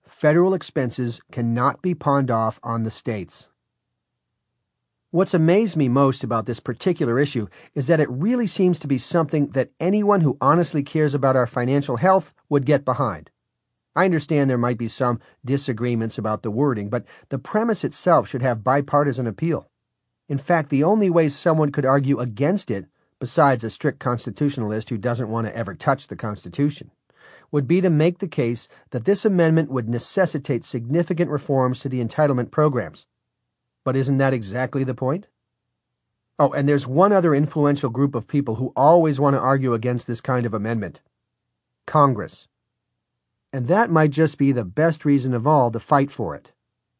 federal expenses cannot be pawned off on the states. What's amazed me most about this particular issue is that it really seems to be something that anyone who honestly cares about our financial health would get behind. I understand there might be some disagreements about the wording, but the premise itself should have bipartisan appeal. In fact, the only way someone could argue against it, besides a strict constitutionalist who doesn't want to ever touch the Constitution, would be to make the case that this amendment would necessitate significant reforms to the entitlement programs. But isn't that exactly the point? Oh, and there's one other influential group of people who always want to argue against this kind of amendment: Congress. And that might just be the best reason of all to fight for it.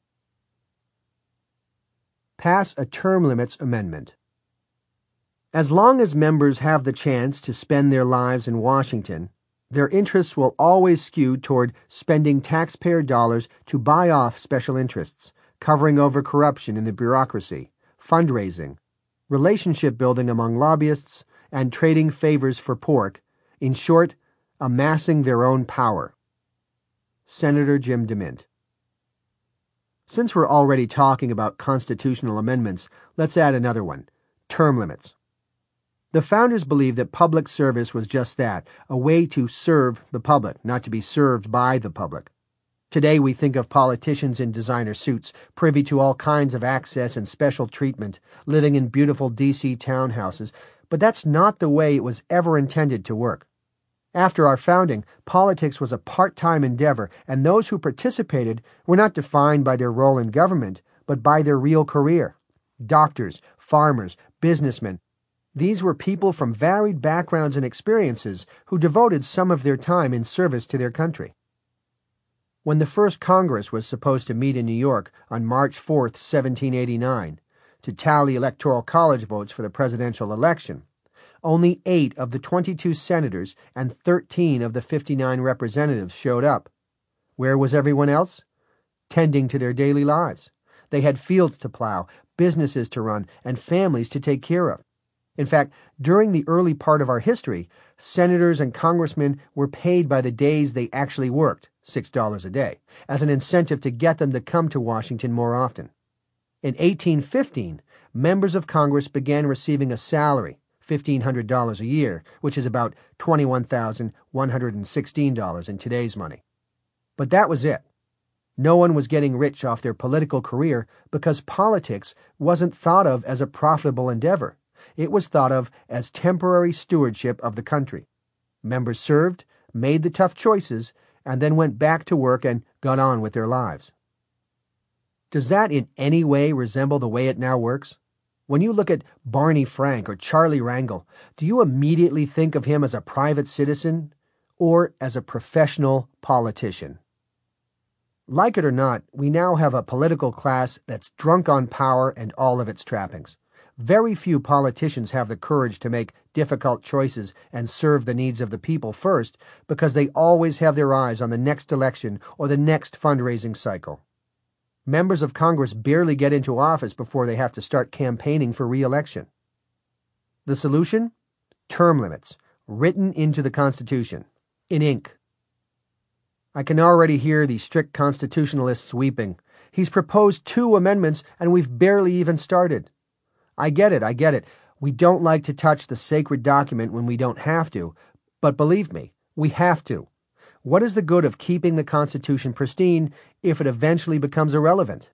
Pass a term limits amendment. As long as members have the chance to spend their lives in Washington, their interests will always skew toward spending taxpayer dollars to buy off special interests, covering over corruption in the bureaucracy, fundraising, relationship building among lobbyists, and trading favors for pork, in short, amassing their own power. Senator Jim DeMint. Since we're already talking about constitutional amendments, let's add another one: term limits. The founders believed that public service was just that, a way to serve the public, not to be served by the public. Today we think of politicians in designer suits, privy to all kinds of access and special treatment, living in beautiful D.C. townhouses, but that's not the way it was ever intended to work. After our founding, politics was a part-time endeavor, and those who participated were not defined by their role in government, but by their real career. Doctors, farmers, businessmen. These were people from varied backgrounds and experiences who devoted some of their time in service to their country. When the first Congress was supposed to meet in New York on March 4th, 1789, to tally Electoral College votes for the presidential election, only 8 of the 22 senators and 13 of the 59 representatives showed up. Where was everyone else? Tending to their daily lives. They had fields to plow, businesses to run, and families to take care of. In fact, during the early part of our history, senators and congressmen were paid by the days they actually worked, $6 a day, as an incentive to get them to come to Washington more often. In 1815, members of Congress began receiving a salary, $1,500 a year, which is about $21,116 in today's money. But that was it. No one was getting rich off their political career because politics wasn't thought of as a profitable endeavor. It was thought of as temporary stewardship of the country. Members served, made the tough choices, and then went back to work and got on with their lives. Does that in any way resemble the way it now works? When you look at Barney Frank or Charlie Rangel, do you immediately think of him as a private citizen or as a professional politician? Like it or not, we now have a political class that's drunk on power and all of its trappings. Very few politicians have the courage to make difficult choices and serve the needs of the people first because they always have their eyes on the next election or the next fundraising cycle. Members of Congress barely get into office before they have to start campaigning for re-election. The solution? Term limits, written into the Constitution, in ink. I can already hear the strict constitutionalists weeping. He's proposed 2 amendments and we've barely even started. I get it. We don't like to touch the sacred document when we don't have to, but believe me, we have to. What is the good of keeping the Constitution pristine if it eventually becomes irrelevant?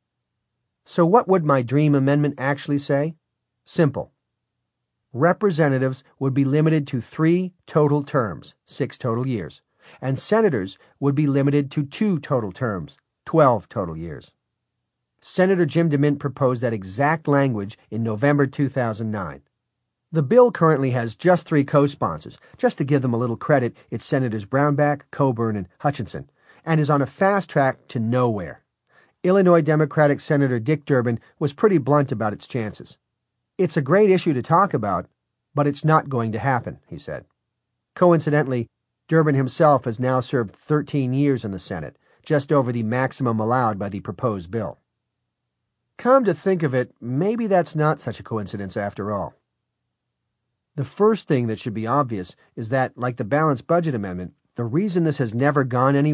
So what would my dream amendment actually say? Simple. Representatives would be limited to 3 total terms, 6 total years, and senators would be limited to 2 total terms, 12 total years. Senator Jim DeMint proposed that exact language in November 2009. The bill currently has just 3 co-sponsors. Just to give them a little credit, it's Senators Brownback, Coburn, and Hutchinson, and is on a fast track to nowhere. Illinois Democratic Senator Dick Durbin was pretty blunt about its chances. It's a great issue to talk about, but it's not going to happen, he said. Coincidentally, Durbin himself has now served 13 years in the Senate, just over the maximum allowed by the proposed bill. Come to think of it, maybe that's not such a coincidence after all. The first thing that should be obvious is that, like the Balanced Budget Amendment, the reason this has never gone anywhere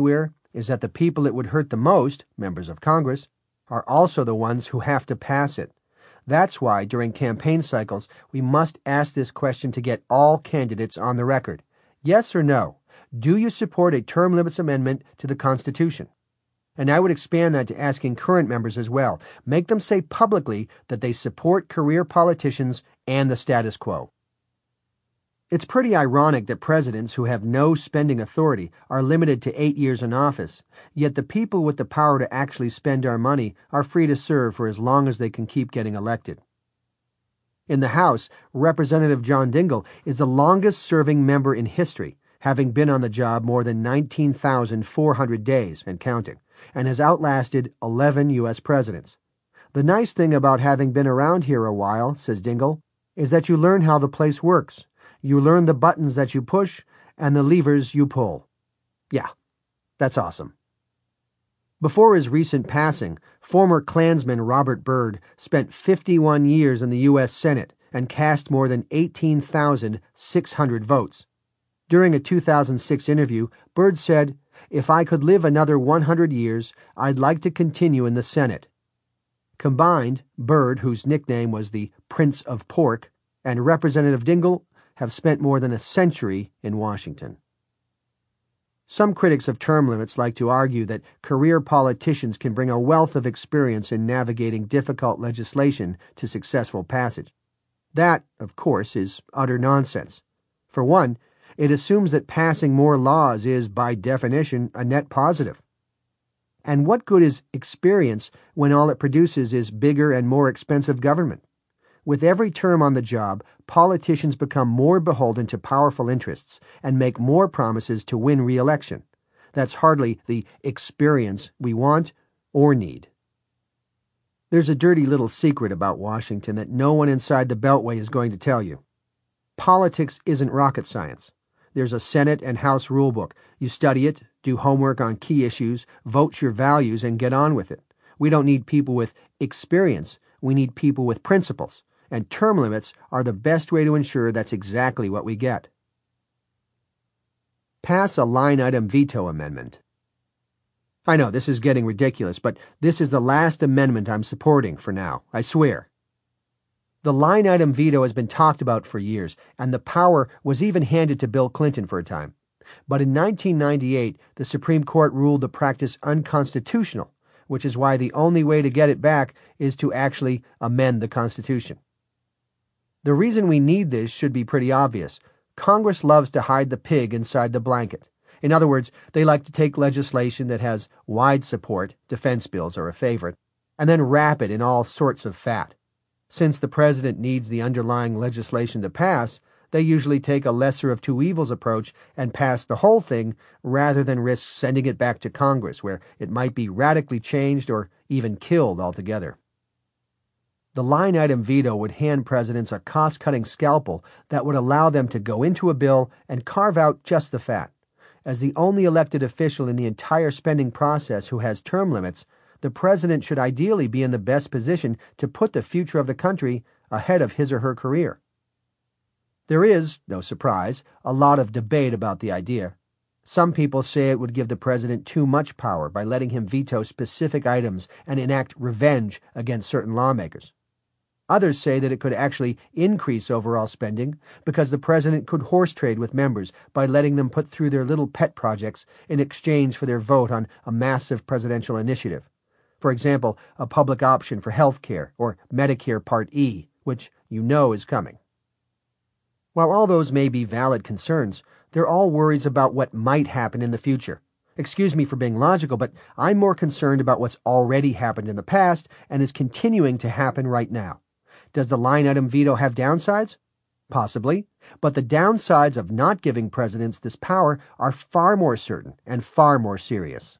is that the people it would hurt the most, members of Congress, are also the ones who have to pass it. That's why, during campaign cycles, we must ask this question to get all candidates on the record. Yes or no? Do you support a term limits amendment to the Constitution? And I would expand that to asking current members as well. Make them say publicly that they support career politicians and the status quo. It's pretty ironic that presidents who have no spending authority are limited to 8 years in office, yet the people with the power to actually spend our money are free to serve for as long as they can keep getting elected. In the House, Representative John Dingell is the longest-serving member in history, having been on the job more than 19,400 days and counting, and has outlasted 11 U.S. presidents. The nice thing about having been around here a while, says Dingell, is that you learn how the place works. You learn the buttons that you push and the levers you pull. Yeah, that's awesome. Before his recent passing, former Klansman Robert Byrd spent 51 years in the U.S. Senate and cast more than 18,600 votes. During a 2006 interview, Byrd said, "If I could live another 100 years, I'd like to continue in the Senate." Combined, Byrd, whose nickname was the Prince of Pork, and Representative Dingell have spent more than a century in Washington. Some critics of term limits like to argue that career politicians can bring a wealth of experience in navigating difficult legislation to successful passage. That, of course, is utter nonsense. For one, it assumes that passing more laws is, by definition, a net positive. And what good is experience when all it produces is bigger and more expensive government? With every term on the job, politicians become more beholden to powerful interests and make more promises to win re-election. That's hardly the experience we want or need. There's a dirty little secret about Washington that no one inside the Beltway is going to tell you. Politics isn't rocket science. There's a Senate and House rulebook. You study it, do homework on key issues, vote your values, and get on with it. We don't need people with experience. We need people with principles. And term limits are the best way to ensure that's exactly what we get. Pass a line-item veto amendment. I know, this is getting ridiculous, but this is the last amendment I'm supporting for now, I swear. The line-item veto has been talked about for years, and the power was even handed to Bill Clinton for a time. But in 1998, the Supreme Court ruled the practice unconstitutional, which is why the only way to get it back is to actually amend the Constitution. The reason we need this should be pretty obvious. Congress loves to hide the pig inside the blanket. In other words, they like to take legislation that has wide support, defense bills are a favorite, and then wrap it in all sorts of fat. Since the president needs the underlying legislation to pass, they usually take a lesser of two evils approach and pass the whole thing rather than risk sending it back to Congress, where it might be radically changed or even killed altogether. The line-item veto would hand presidents a cost-cutting scalpel that would allow them to go into a bill and carve out just the fat. As the only elected official in the entire spending process who has term limits, the president should ideally be in the best position to put the future of the country ahead of his or her career. There is, no surprise, a lot of debate about the idea. Some people say it would give the president too much power by letting him veto specific items and enact revenge against certain lawmakers. Others say that it could actually increase overall spending because the president could horse trade with members by letting them put through their little pet projects in exchange for their vote on a massive presidential initiative. For example, a public option for health care or Medicare Part E, which you know is coming. While all those may be valid concerns, they're all worries about what might happen in the future. Excuse me for being logical, but I'm more concerned about what's already happened in the past and is continuing to happen right now. Does the line-item veto have downsides? Possibly, but the downsides of not giving presidents this power are far more certain and far more serious.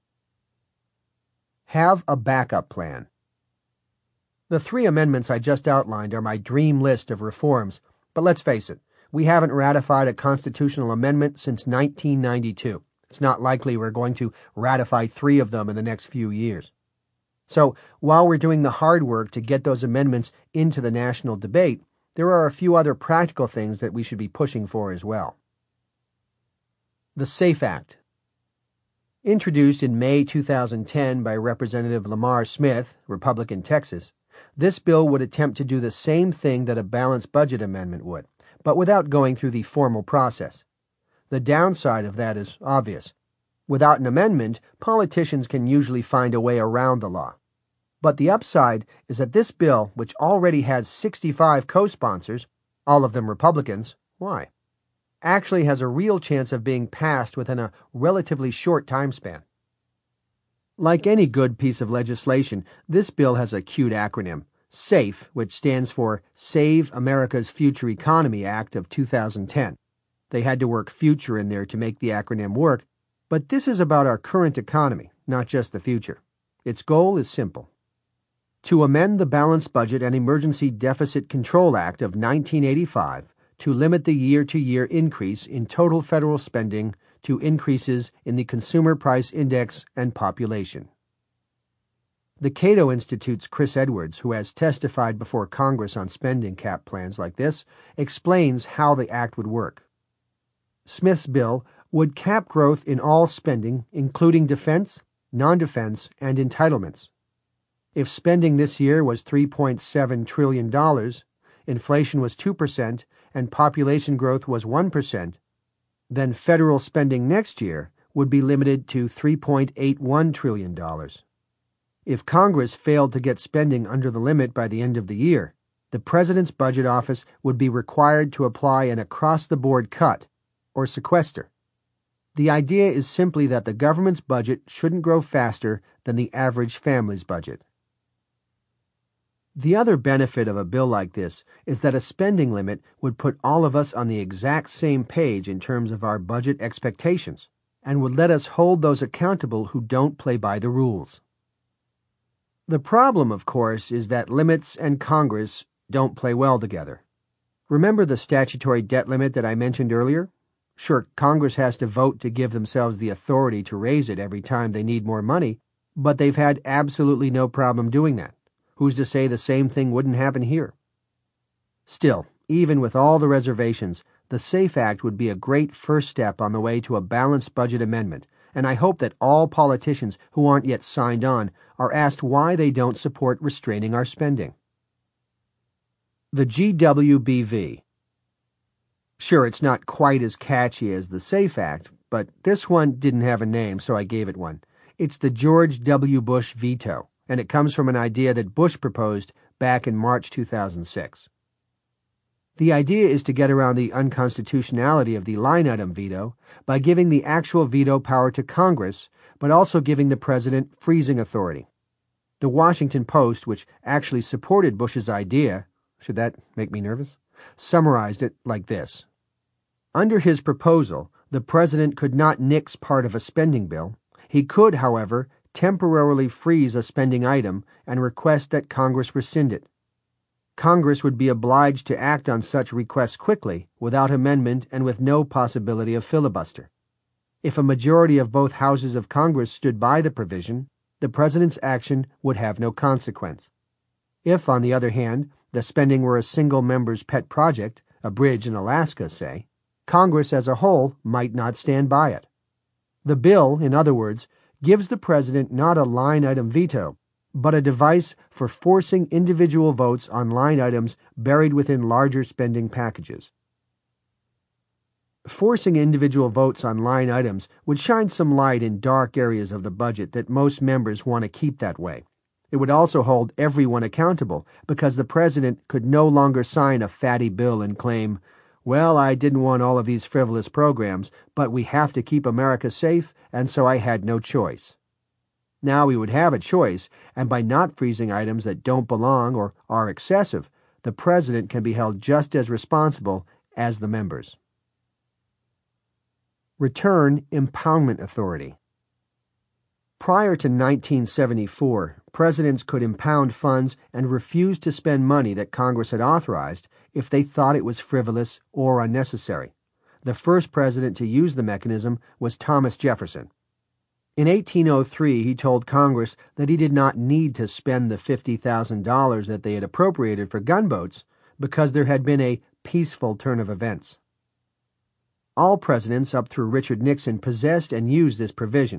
Have a backup plan. The 3 amendments I just outlined are my dream list of reforms, but let's face it, we haven't ratified a constitutional amendment since 1992. It's not likely we're going to ratify 3 of them in the next few years. So, while we're doing the hard work to get those amendments into the national debate, there are a few other practical things that we should be pushing for as well. The SAFE Act. Introduced in May 2010 by Representative Lamar Smith, Republican, Texas, this bill would attempt to do the same thing that a balanced budget amendment would, but without going through the formal process. The downside of that is obvious. Without an amendment, politicians can usually find a way around the law. But the upside is that this bill, which already has 65 co-sponsors, all of them Republicans, why? Actually has a real chance of being passed within a relatively short time span. Like any good piece of legislation, this bill has a cute acronym, SAFE, which stands for Save America's Future Economy Act of 2010. They had to work future in there to make the acronym work, but this is about our current economy, not just the future. Its goal is simple: to amend the Balanced Budget and Emergency Deficit Control Act of 1985 to limit the year-to-year increase in total federal spending to increases in the Consumer Price Index and population. The Cato Institute's Chris Edwards, who has testified before Congress on spending cap plans like this, explains how the act would work. Smith's bill would cap growth in all spending, including defense, non-defense, and entitlements. If spending this year was $3.7 trillion, inflation was 2%, and population growth was 1%, then federal spending next year would be limited to $3.81 trillion. If Congress failed to get spending under the limit by the end of the year, the President's Budget Office would be required to apply an across-the-board cut, or sequester. The idea is simply that the government's budget shouldn't grow faster than the average family's budget. The other benefit of a bill like this is that a spending limit would put all of us on the exact same page in terms of our budget expectations, and would let us hold those accountable who don't play by the rules. The problem, of course, is that limits and Congress don't play well together. Remember the statutory debt limit that I mentioned earlier? Sure, Congress has to vote to give themselves the authority to raise it every time they need more money, but they've had absolutely no problem doing that. Who's to say the same thing wouldn't happen here? Still, even with all the reservations, the SAFE Act would be a great first step on the way to a balanced budget amendment, and I hope that all politicians who aren't yet signed on are asked why they don't support restraining our spending. The GWBV. Sure, it's not quite as catchy as the SAFE Act, but this one didn't have a name, so I gave it one. It's the George W. Bush veto, and it comes from an idea that Bush proposed back in March 2006. The idea is to get around the unconstitutionality of the line-item veto by giving the actual veto power to Congress, but also giving the president freezing authority. The Washington Post, which actually supported Bush's idea, should that make me nervous, summarized it like this. Under his proposal, the president could not nix part of a spending bill. He could, however, temporarily freeze a spending item and request that Congress rescind it. Congress would be obliged to act on such requests quickly, without amendment and with no possibility of filibuster. If a majority of both houses of Congress stood by the provision, the president's action would have no consequence. If, on the other hand, the spending were a single member's pet project, a bridge in Alaska, say, Congress as a whole might not stand by it. The bill, in other words, gives the president not a line-item veto, but a device for forcing individual votes on line items buried within larger spending packages. Forcing individual votes on line items would shine some light in dark areas of the budget that most members want to keep that way. It would also hold everyone accountable, because the president could no longer sign a fatty bill and claim, well, I didn't want all of these frivolous programs, but we have to keep America safe, and so I had no choice. Now we would have a choice, and by not freezing items that don't belong or are excessive, the president can be held just as responsible as the members. Return impoundment authority. Prior to 1974, presidents could impound funds and refuse to spend money that Congress had authorized if they thought it was frivolous or unnecessary. The first president to use the mechanism was Thomas Jefferson. In 1803, he told Congress that he did not need to spend the $50,000 that they had appropriated for gunboats because there had been a peaceful turn of events. All presidents up through Richard Nixon possessed and used this provision.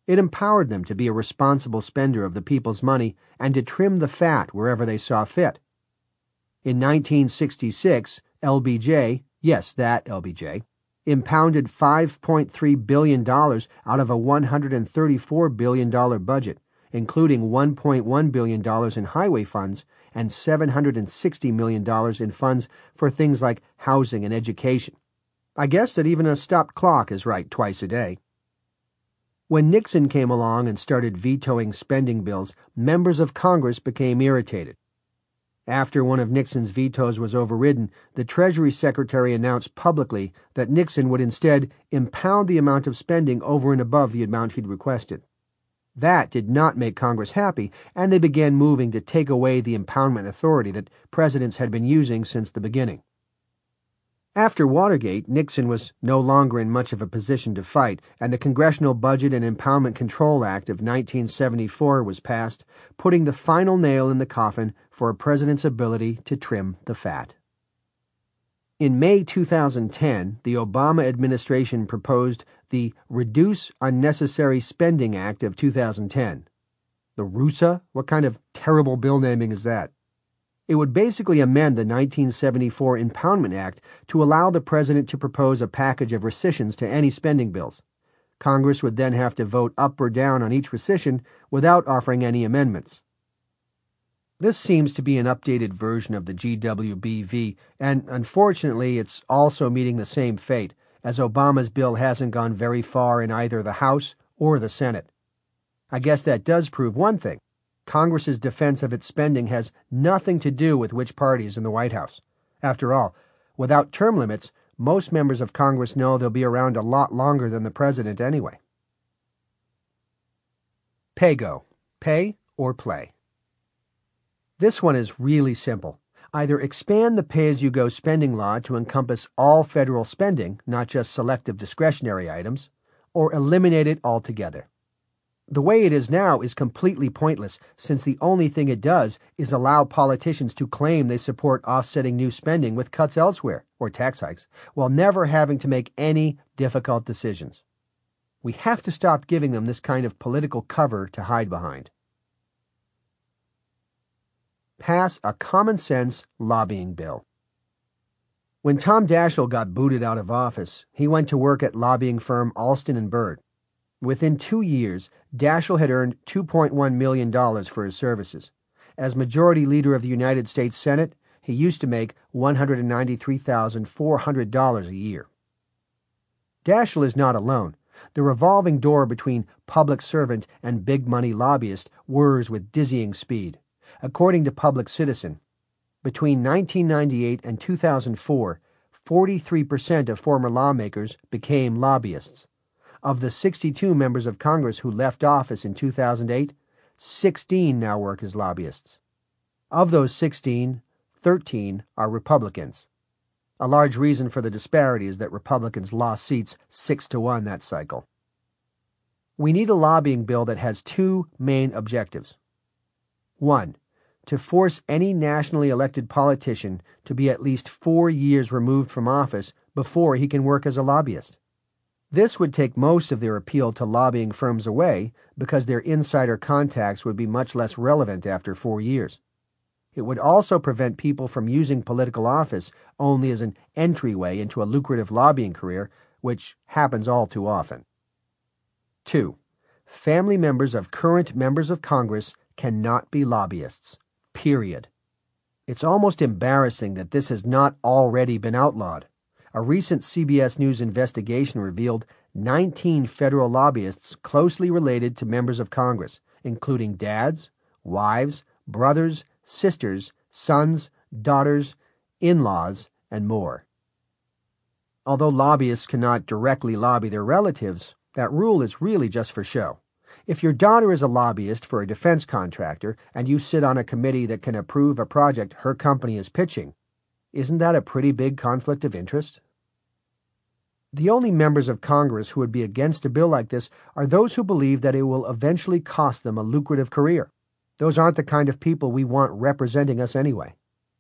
It empowered them to be a responsible spender of the people's money and to trim the fat wherever they saw fit. In 1966, LBJ, yes, that LBJ, impounded $5.3 billion out of a $134 billion budget, including $1.1 billion in highway funds and $760 million in funds for things like housing and education. I guess that even a stopped clock is right twice a day. When Nixon came along and started vetoing spending bills, members of Congress became irritated. After one of Nixon's vetoes was overridden, the Treasury Secretary announced publicly that Nixon would instead impound the amount of spending over and above the amount he'd requested. That did not make Congress happy, and they began moving to take away the impoundment authority that presidents had been using since the beginning. After Watergate, Nixon was no longer in much of a position to fight, and the Congressional Budget and Impoundment Control Act of 1974 was passed, putting the final nail in the coffin for a president's ability to trim the fat. In May 2010, the Obama administration proposed the Reduce Unnecessary Spending Act of 2010. The RUSA? What kind of terrible bill naming is that? It would basically amend the 1974 Impoundment Act to allow the president to propose a package of rescissions to any spending bills. Congress would then have to vote up or down on each rescission without offering any amendments. This seems to be an updated version of the GWBV, and unfortunately it's also meeting the same fate, as Obama's bill hasn't gone very far in either the House or the Senate. I guess that does prove one thing. Congress's defense of its spending has nothing to do with which party is in the White House. After all, without term limits, most members of Congress know they'll be around a lot longer than the president anyway. PAYGO. Pay or play. This one is really simple. Either expand the pay-as-you-go spending law to encompass all federal spending, not just selective discretionary items, or eliminate it altogether. The way it is now is completely pointless, since the only thing it does is allow politicians to claim they support offsetting new spending with cuts elsewhere, or tax hikes, while never having to make any difficult decisions. We have to stop giving them this kind of political cover to hide behind. Pass a common-sense lobbying bill. When Tom Daschle got booted out of office, he went to work at lobbying firm Alston & Bird. Within 2 years, Daschle had earned $2.1 million for his services. As Majority Leader of the United States Senate, he used to make $193,400 a year. Daschle is not alone. The revolving door between public servant and big-money lobbyist whirs with dizzying speed. According to Public Citizen, between 1998 and 2004, 43% of former lawmakers became lobbyists. Of the 62 members of Congress who left office in 2008, 16 now work as lobbyists. Of those 16, 13 are Republicans. A large reason for the disparity is that Republicans lost seats 6-1 that cycle. We need a lobbying bill that has two main objectives. 1. To force any nationally elected politician to be at least 4 years removed from office before he can work as a lobbyist. This would take most of their appeal to lobbying firms away because their insider contacts would be much less relevant after 4 years. It would also prevent people from using political office only as an entryway into a lucrative lobbying career, which happens all too often. 2. Family members of current members of Congress cannot be lobbyists. Period. It's almost embarrassing that this has not already been outlawed. A recent CBS News investigation revealed 19 federal lobbyists closely related to members of Congress, including dads, wives, brothers, sisters, sons, daughters, in-laws, and more. Although lobbyists cannot directly lobby their relatives, that rule is really just for show. If your daughter is a lobbyist for a defense contractor and you sit on a committee that can approve a project her company is pitching, isn't that a pretty big conflict of interest? The only members of Congress who would be against a bill like this are those who believe that it will eventually cost them a lucrative career. Those aren't the kind of people we want representing us anyway.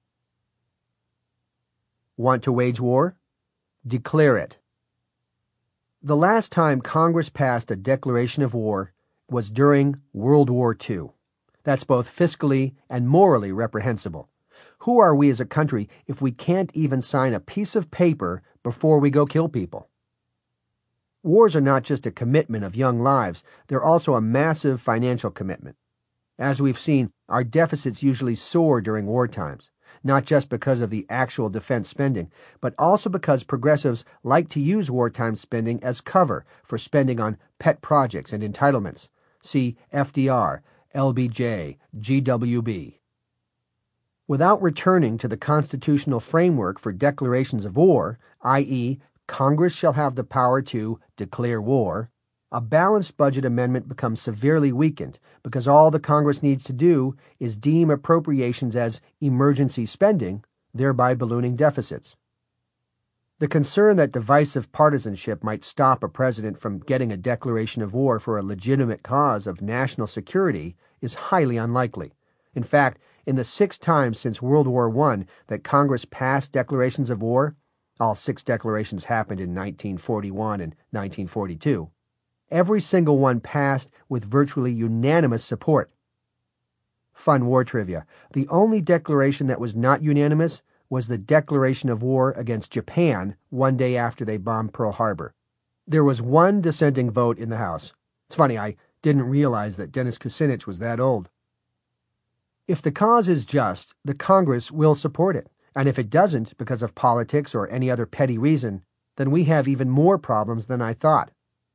Want to wage war? Declare it. The last time Congress passed a declaration of war, was during World War II. That's both fiscally and morally reprehensible. Who are we as a country if we can't even sign a piece of paper before we go kill people? Wars are not just a commitment of young lives, they're also a massive financial commitment. As we've seen, our deficits usually soar during war times, not just because of the actual defense spending, but also because progressives like to use wartime spending as cover for spending on pet projects and entitlements. See FDR, LBJ, GWB. Without returning to the constitutional framework for declarations of war, i.e., Congress shall have the power to declare war, a balanced budget amendment becomes severely weakened because all the Congress needs to do is deem appropriations as emergency spending, thereby ballooning deficits. The concern that divisive partisanship might stop a president from getting a declaration of war for a legitimate cause of national security is highly unlikely. In fact, in the 6 times since World War I that Congress passed declarations of war, all 6 declarations happened in 1941 and 1942, every single one passed with virtually unanimous support. Fun war trivia. The only declaration that was not unanimous was the declaration of war against Japan one day after they bombed Pearl Harbor. There was one dissenting vote in the House. It's funny, I didn't realize that Dennis Kucinich was that old. If the cause is just, the Congress will support it. And if it doesn't, because of politics or any other petty reason, then we have even more problems than I thought.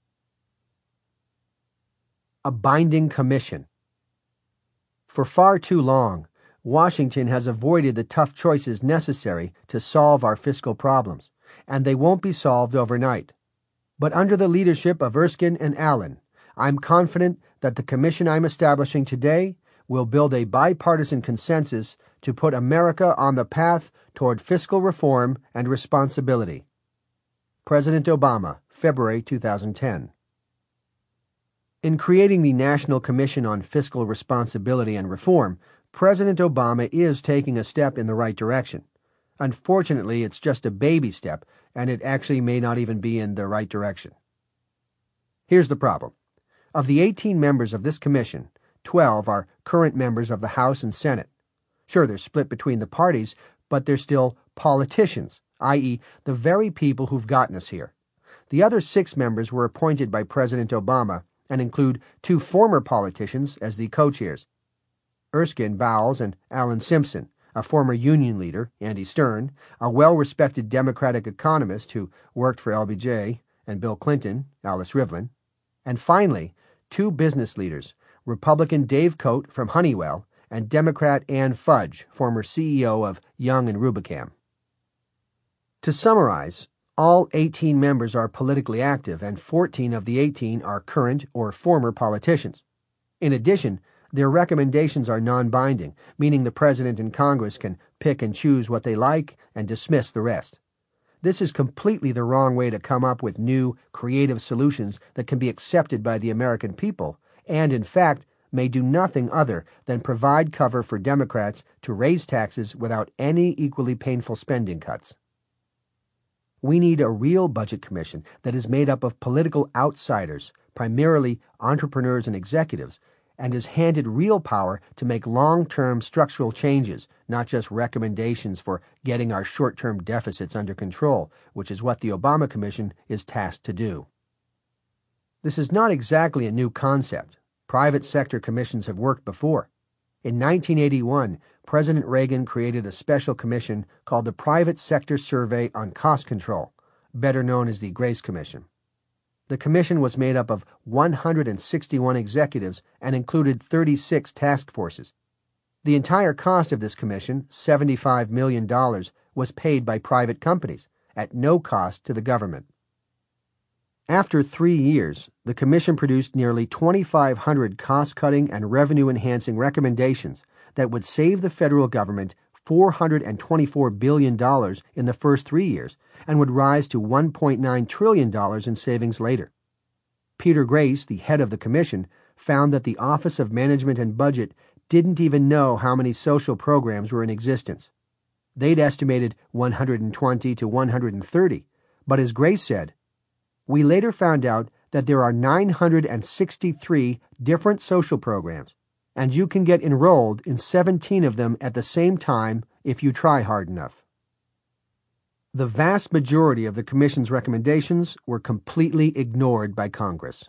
A binding commission. For far too long, Washington has avoided the tough choices necessary to solve our fiscal problems, and they won't be solved overnight. But under the leadership of Erskine and Allen, I'm confident that the commission I'm establishing today will build a bipartisan consensus to put America on the path toward fiscal reform and responsibility. President Obama, February 2010. In creating the National Commission on Fiscal Responsibility and Reform, President Obama is taking a step in the right direction. Unfortunately, it's just a baby step, and it actually may not even be in the right direction. Here's the problem. Of the 18 members of this commission, 12 are current members of the House and Senate. Sure, they're split between the parties, but they're still politicians, i.e., the very people who've gotten us here. The other 6 members were appointed by President Obama and include 2 former politicians as the co-chairs, Erskine Bowles and Alan Simpson, a former union leader, Andy Stern, a well-respected Democratic economist who worked for LBJ, and Bill Clinton, Alice Rivlin, and finally, 2 business leaders, Republican Dave Coate from Honeywell and Democrat Ann Fudge, former CEO of Young and Rubicam. To summarize, all 18 members are politically active, and 14 of the 18 are current or former politicians. In addition, their recommendations are non-binding, meaning the President and Congress can pick and choose what they like and dismiss the rest. This is completely the wrong way to come up with new, creative solutions that can be accepted by the American people, and, in fact, may do nothing other than provide cover for Democrats to raise taxes without any equally painful spending cuts. We need a real budget commission that is made up of political outsiders, primarily entrepreneurs and executives, and is handed real power to make long-term structural changes, not just recommendations for getting our short-term deficits under control, which is what the Obama Commission is tasked to do. This is not exactly a new concept. Private sector commissions have worked before. In 1981, President Reagan created a special commission called the Private Sector Survey on Cost Control, better known as the Grace Commission. The commission was made up of 161 executives and included 36 task forces. The entire cost of this commission, $75 million, was paid by private companies, at no cost to the government. After 3 years, the commission produced nearly 2,500 cost-cutting and revenue-enhancing recommendations that would save the federal government $424 billion in the first 3 years and would rise to $1.9 trillion in savings later. Peter Grace, the head of the commission, found that the Office of Management and Budget didn't even know how many social programs were in existence. They'd estimated 120 to 130, but as Grace said, we later found out that there are 963 different social programs, and you can get enrolled in 17 of them at the same time if you try hard enough. The vast majority of the Commission's recommendations were completely ignored by Congress.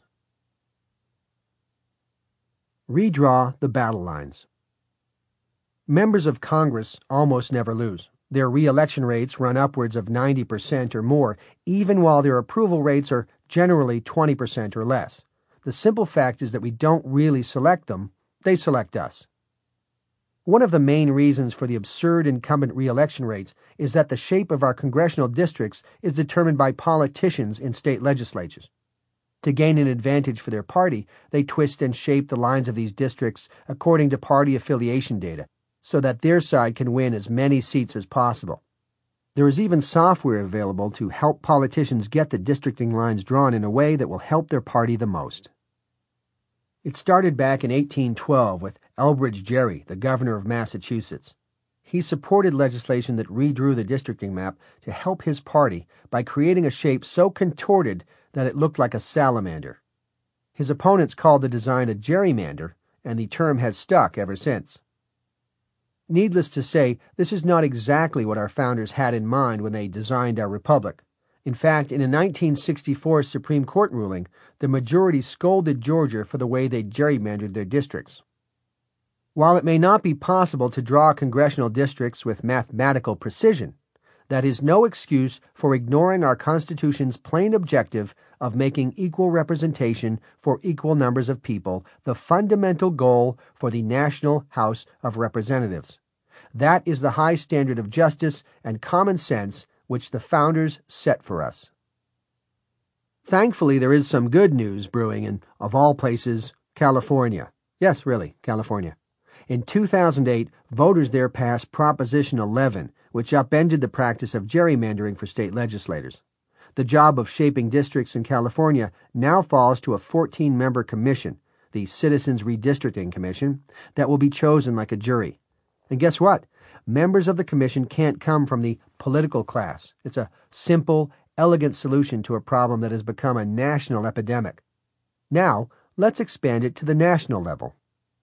Redraw the battle lines. Members of Congress almost never lose. Their re-election rates run upwards of 90% or more, even while their approval rates are generally 20% or less. The simple fact is that we don't really select them, they select us. One of the main reasons for the absurd incumbent re-election rates is that the shape of our congressional districts is determined by politicians in state legislatures. To gain an advantage for their party, they twist and shape the lines of these districts according to party affiliation data, so that their side can win as many seats as possible. There is even software available to help politicians get the districting lines drawn in a way that will help their party the most. It started back in 1812 with Elbridge Gerry, the governor of Massachusetts. He supported legislation that redrew the districting map to help his party by creating a shape so contorted that it looked like a salamander. His opponents called the design a gerrymander, and the term has stuck ever since. Needless to say, this is not exactly what our founders had in mind when they designed our republic. In fact, in a 1964 Supreme Court ruling, the majority scolded Georgia for the way they gerrymandered their districts. While it may not be possible to draw congressional districts with mathematical precision, that is no excuse for ignoring our Constitution's plain objective of making equal representation for equal numbers of people the fundamental goal for the National House of Representatives. That is the high standard of justice and common sense which the founders set for us. Thankfully, there is some good news brewing in, of all places, California. Yes, really, California. In 2008, voters there passed Proposition 11, which upended the practice of gerrymandering for state legislators. The job of shaping districts in California now falls to a 14-member commission, the Citizens Redistricting Commission, that will be chosen like a jury. And guess what? Members of the commission can't come from the political class. It's a simple, elegant solution to a problem that has become a national epidemic. Now, let's expand it to the national level.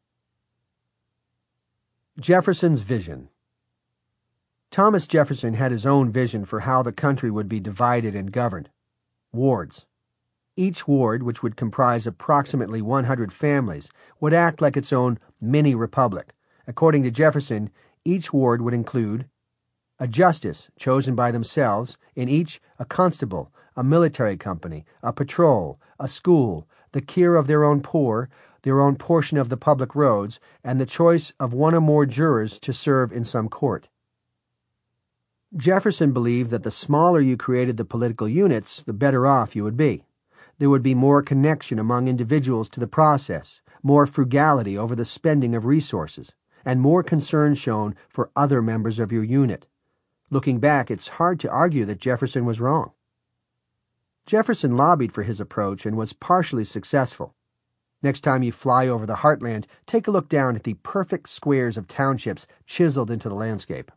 Jefferson's vision. Thomas Jefferson had his own vision for how the country would be divided and governed. Wards. Each ward, which would comprise approximately 100 families, would act like its own mini-republic. According to Jefferson, each ward would include a justice chosen by themselves, in each a constable, a military company, a patrol, a school, the care of their own poor, their own portion of the public roads, and the choice of one or more jurors to serve in some court. Jefferson believed that the smaller you created the political units, the better off you would be. There would be more connection among individuals to the process, more frugality over the spending of resources, and more concern shown for other members of your unit. Looking back, it's hard to argue that Jefferson was wrong. Jefferson lobbied for his approach and was partially successful. Next time you fly over the heartland, take a look down at the perfect squares of townships chiseled into the landscape.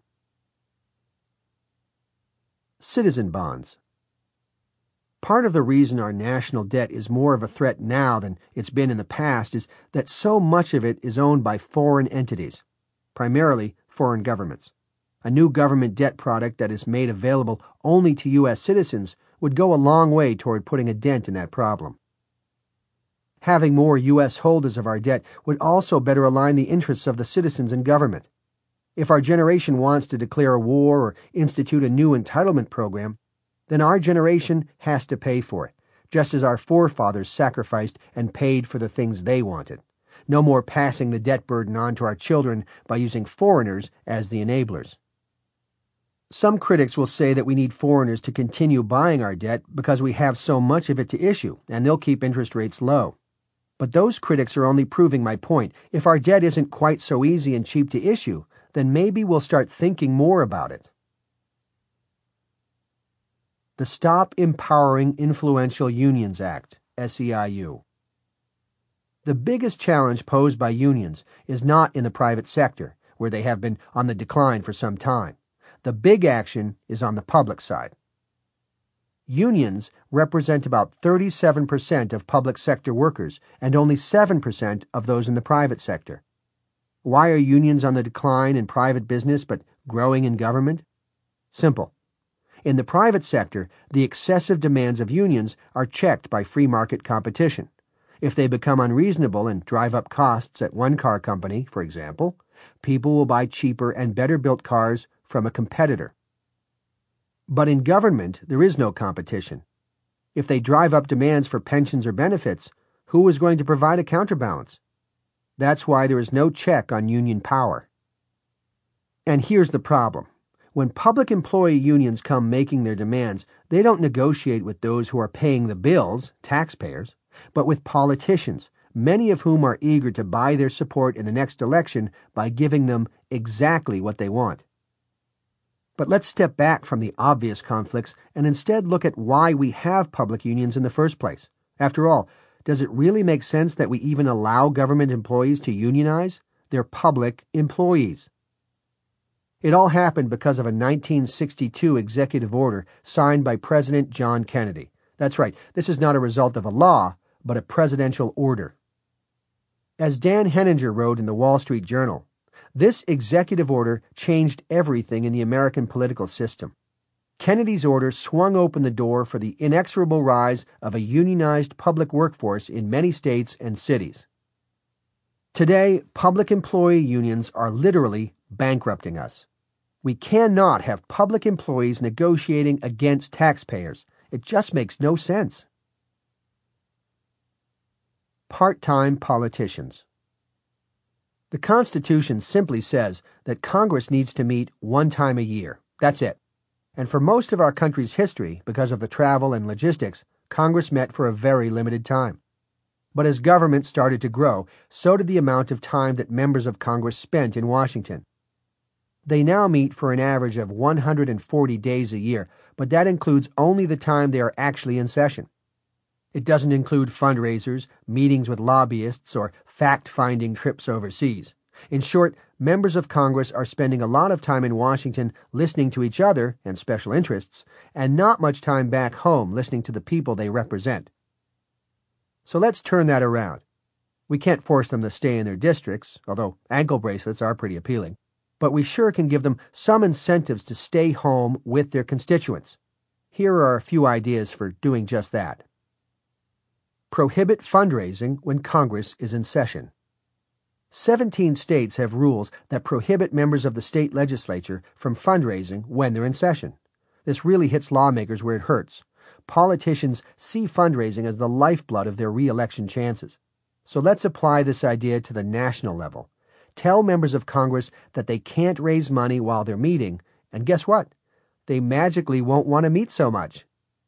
Citizen bonds. Part of the reason our national debt is more of a threat now than it's been in the past is that so much of it is owned by foreign entities, primarily foreign governments. A new government debt product that is made available only to U.S. citizens would go a long way toward putting a dent in that problem. Having more U.S. holders of our debt would also better align the interests of the citizens and government. If our generation wants to declare a war or institute a new entitlement program, then our generation has to pay for it, just as our forefathers sacrificed and paid for the things they wanted. No more passing the debt burden on to our children by using foreigners as the enablers. Some critics will say that we need foreigners to continue buying our debt because we have so much of it to issue, and they'll keep interest rates low. But those critics are only proving my point. If our debt isn't quite so easy and cheap to issue, then maybe we'll start thinking more about it. The Stop Empowering Influential Unions Act, SEIU. The biggest challenge posed by unions is not in the private sector, where they have been on the decline for some time. The big action is on the public side. Unions represent about 37% of public sector workers and only 7% of those in the private sector. Why are unions on the decline in private business but growing in government? Simple. In the private sector, the excessive demands of unions are checked by free market competition. If they become unreasonable and drive up costs at one car company, for example, people will buy cheaper and better built cars from a competitor. But in government, there is no competition. If they drive up demands for pensions or benefits, who is going to provide a counterbalance? That's why there is no check on union power. And here's the problem. When public employee unions come making their demands, they don't negotiate with those who are paying the bills, taxpayers, but with politicians, many of whom are eager to buy their support in the next election by giving them exactly what they want. But let's step back from the obvious conflicts and instead look at why we have public unions in the first place. After all, does it really make sense that we even allow government employees to unionize? They're public employees. It all happened because of a 1962 executive order signed by President John Kennedy. That's right, this is not a result of a law, but a presidential order. As Dan Henninger wrote in the Wall Street Journal, this executive order changed everything in the American political system. Kennedy's order swung open the door for the inexorable rise of a unionized public workforce in many states and cities. Today, public employee unions are literally bankrupting us. We cannot have public employees negotiating against taxpayers. It just makes no sense. Part-time politicians. The Constitution simply says that Congress needs to meet one time a year. That's it. And for most of our country's history, because of the travel and logistics, Congress met for a very limited time. But as government started to grow, so did the amount of time that members of Congress spent in Washington. They now meet for an average of 140 days a year, but that includes only the time they are actually in session. It doesn't include fundraisers, meetings with lobbyists, or fact-finding trips overseas. In short, members of Congress are spending a lot of time in Washington listening to each other and special interests, and not much time back home listening to the people they represent. So let's turn that around. We can't force them to stay in their districts, although ankle bracelets are pretty appealing, but we sure can give them some incentives to stay home with their constituents. Here are a few ideas for doing just that. Prohibit fundraising when Congress is in session. 17 states have rules that prohibit members of the state legislature from fundraising when they're in session. This really hits lawmakers where it hurts. Politicians see fundraising as the lifeblood of their re-election chances. So let's apply this idea to the national level. Tell members of Congress that they can't raise money while they're meeting, and guess what? They magically won't want to meet so much.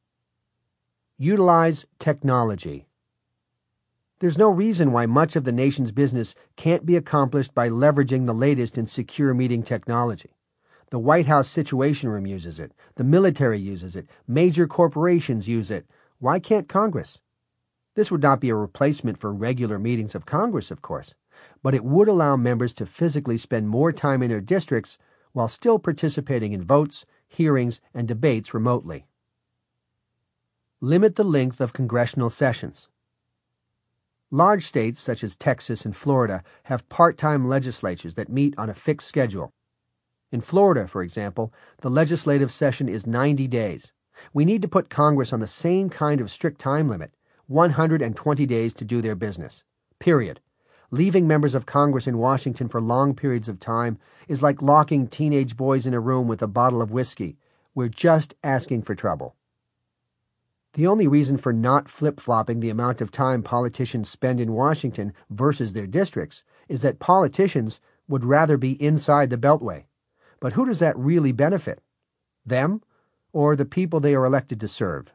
Utilize technology. There's no reason why much of the nation's business can't be accomplished by leveraging the latest in secure meeting technology. The White House Situation Room uses it. The military uses it. Major corporations use it. Why can't Congress? This would not be a replacement for regular meetings of Congress, of course, but it would allow members to physically spend more time in their districts while still participating in votes, hearings, and debates remotely. Limit the length of congressional sessions. Large states such as Texas and Florida have part-time legislatures that meet on a fixed schedule. In Florida, for example, the legislative session is 90 days. We need to put Congress on the same kind of strict time limit, 120 days to do their business. Period. Leaving members of Congress in Washington for long periods of time is like locking teenage boys in a room with a bottle of whiskey. We're just asking for trouble. The only reason for not flip-flopping the amount of time politicians spend in Washington versus their districts is that politicians would rather be inside the Beltway. But who does that really benefit? Them or the people they are elected to serve?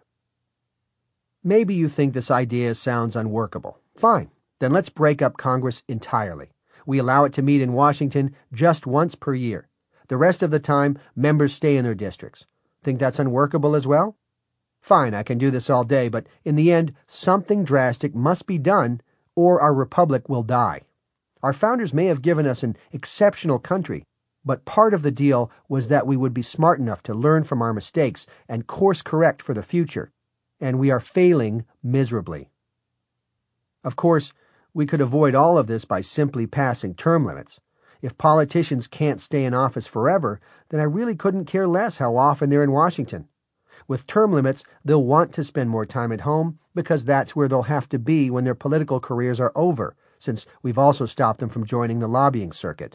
Maybe you think this idea sounds unworkable. Fine, then let's break up Congress entirely. We allow it to meet in Washington just once per year. The rest of the time, members stay in their districts. Think that's unworkable as well? Fine, I can do this all day, but in the end, something drastic must be done or our republic will die. Our founders may have given us an exceptional country, But part of the deal was that we would be smart enough to learn from our mistakes and course correct for the future, and we are failing miserably. Of course, we could avoid all of this by simply passing term limits. If politicians can't stay in office forever, then I really couldn't care less how often they're in Washington. With term limits, they'll want to spend more time at home because that's where they'll have to be when their political careers are over, since we've also stopped them from joining the lobbying circuit.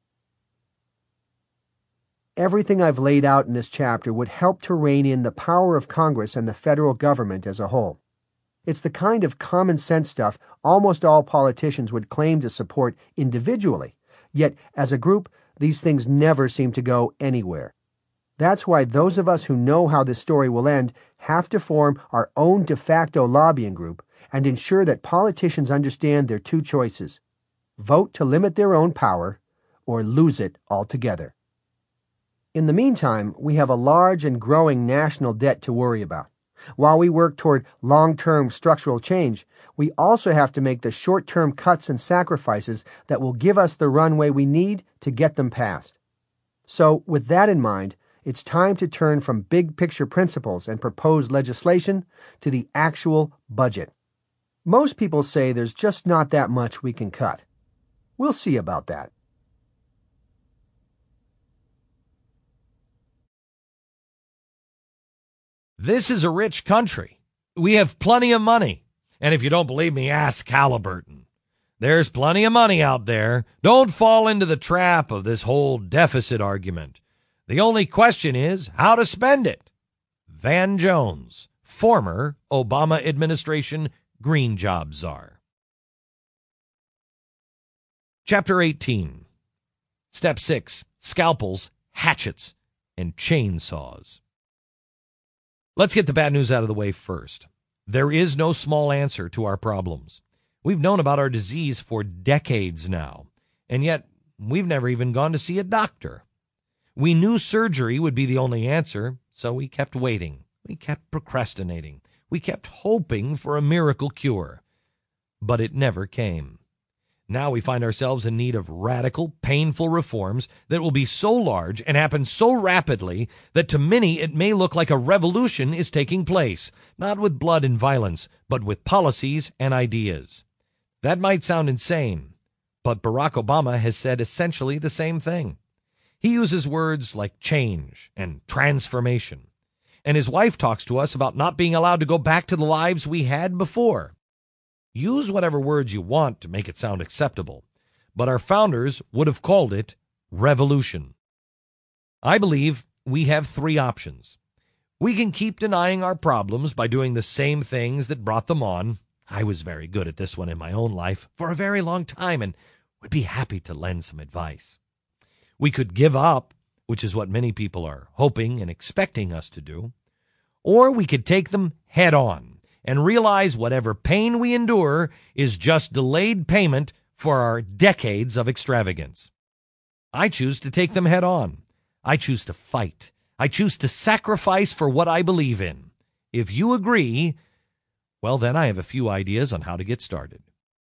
Everything I've laid out in this chapter would help to rein in the power of Congress and the federal government as a whole. It's the kind of common sense stuff almost all politicians would claim to support individually, yet as a group, these things never seem to go anywhere. That's why those of us who know how this story will end have to form our own de facto lobbying group and ensure that politicians understand their two choices: vote to limit their own power or lose it altogether. In the meantime, we have a large and growing national debt to worry about. While we work toward long-term structural change, we also have to make the short-term cuts and sacrifices that will give us the runway we need to get them passed. So, with that in mind, it's time to turn from big-picture principles and proposed legislation to the actual budget. Most people say there's just not that much we can cut. We'll see about that. This is a rich country. We have plenty of money. And if you don't believe me, ask Halliburton. There's plenty of money out there. Don't fall into the trap of this whole deficit argument. The only question is how to spend it. Van Jones, former Obama administration green job czar. Chapter 18. Step 6. Scalpels, hatchets, and chainsaws. Let's get the bad news out of the way first. There is no small answer to our problems. We've known about our disease for decades now, and yet we've never even gone to see a doctor. We knew surgery would be the only answer, so we kept waiting. We kept procrastinating. We kept hoping for a miracle cure. But it never came. Now we find ourselves in need of radical, painful reforms that will be so large and happen so rapidly that to many it may look like a revolution is taking place, not with blood and violence, but with policies and ideas. That might sound insane, but Barack Obama has said essentially the same thing. He uses words like change and transformation, and his wife talks to us about not being allowed to go back to the lives we had before. Use whatever words you want to make it sound acceptable, but our founders would have called it revolution. I believe we have three options. We can keep denying our problems by doing the same things that brought them on. I was very good at this one in my own life for a very long time and would be happy to lend some advice. We could give up, which is what many people are hoping and expecting us to do, or we could take them head on and realize whatever pain we endure is just delayed payment for our decades of extravagance. I choose to take them head on. I choose to fight. I choose to sacrifice for what I believe in. If you agree, well, then I have a few ideas on how to get started.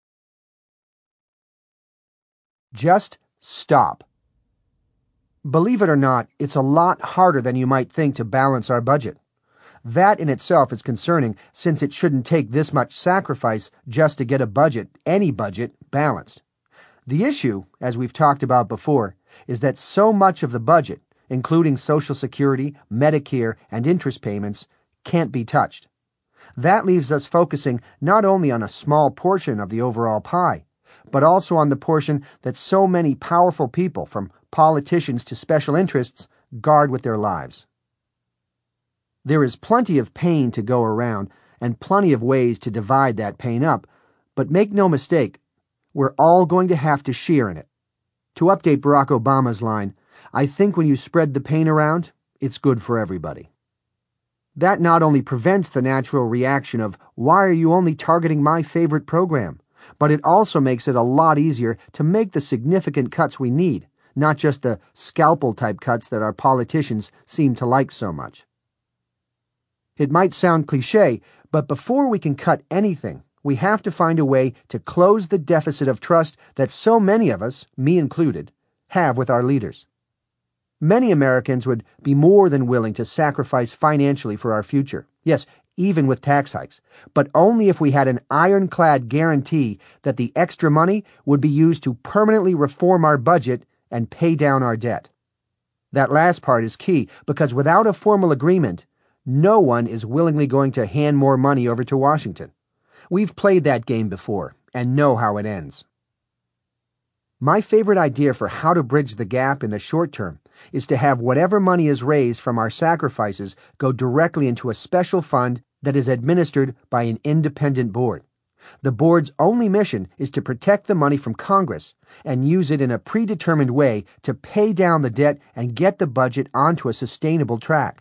Just stop. Believe it or not, it's a lot harder than you might think to balance our budget. That in itself is concerning, since it shouldn't take this much sacrifice just to get a budget, any budget, balanced. The issue, as we've talked about before, is that so much of the budget, including Social Security, Medicare, and interest payments, can't be touched. That leaves us focusing not only on a small portion of the overall pie, but also on the portion that so many powerful people, from politicians to special interests, guard with their lives. There is plenty of pain to go around and plenty of ways to divide that pain up, but make no mistake, we're all going to have to share in it. To update Barack Obama's line, I think when you spread the pain around, it's good for everybody. That not only prevents the natural reaction of, why are you only targeting my favorite program, but it also makes it a lot easier to make the significant cuts we need, not just the scalpel-type cuts that our politicians seem to like so much. It might sound cliché, but before we can cut anything, we have to find a way to close the deficit of trust that so many of us, me included, have with our leaders. Many Americans would be more than willing to sacrifice financially for our future. Yes, even with tax hikes, but only if we had an ironclad guarantee that the extra money would be used to permanently reform our budget and pay down our debt. That last part is key because without a formal agreement, no one is willingly going to hand more money over to Washington. We've played that game before and know how it ends. My favorite idea for how to bridge the gap in the short term is to have whatever money is raised from our sacrifices go directly into a special fund that is administered by an independent board. The board's only mission is to protect the money from Congress and use it in a predetermined way to pay down the debt and get the budget onto a sustainable track.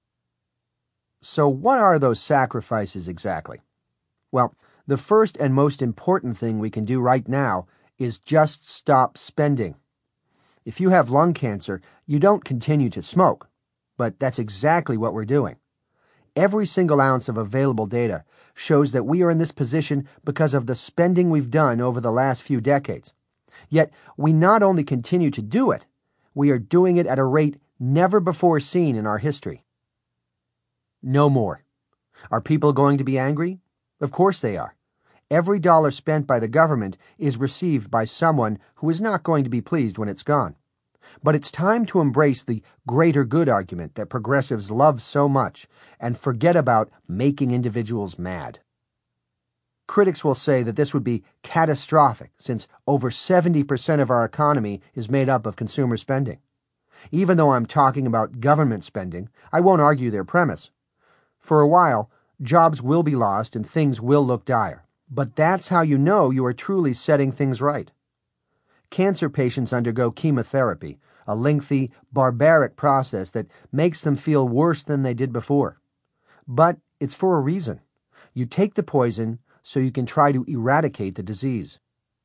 So what are those sacrifices exactly? Well, the first and most important thing we can do right now is just stop spending. If you have lung cancer, you don't continue to smoke, but that's exactly what we're doing. Every single ounce of available data shows that we are in this position because of the spending we've done over the last few decades. Yet, we not only continue to do it, we are doing it at a rate never before seen in our history. No more. Are people going to be angry? Of course they are. Every dollar spent by the government is received by someone who is not going to be pleased when it's gone. But it's time to embrace the greater good argument that progressives love so much and forget about making individuals mad. Critics will say that this would be catastrophic since over 70% of our economy is made up of consumer spending. Even though I'm talking about government spending, I won't argue their premise. For a while, jobs will be lost and things will look dire. But that's how you know you are truly setting things right. Cancer patients undergo chemotherapy, a lengthy, barbaric process that makes them feel worse than they did before. But it's for a reason. You take the poison so you can try to eradicate the disease.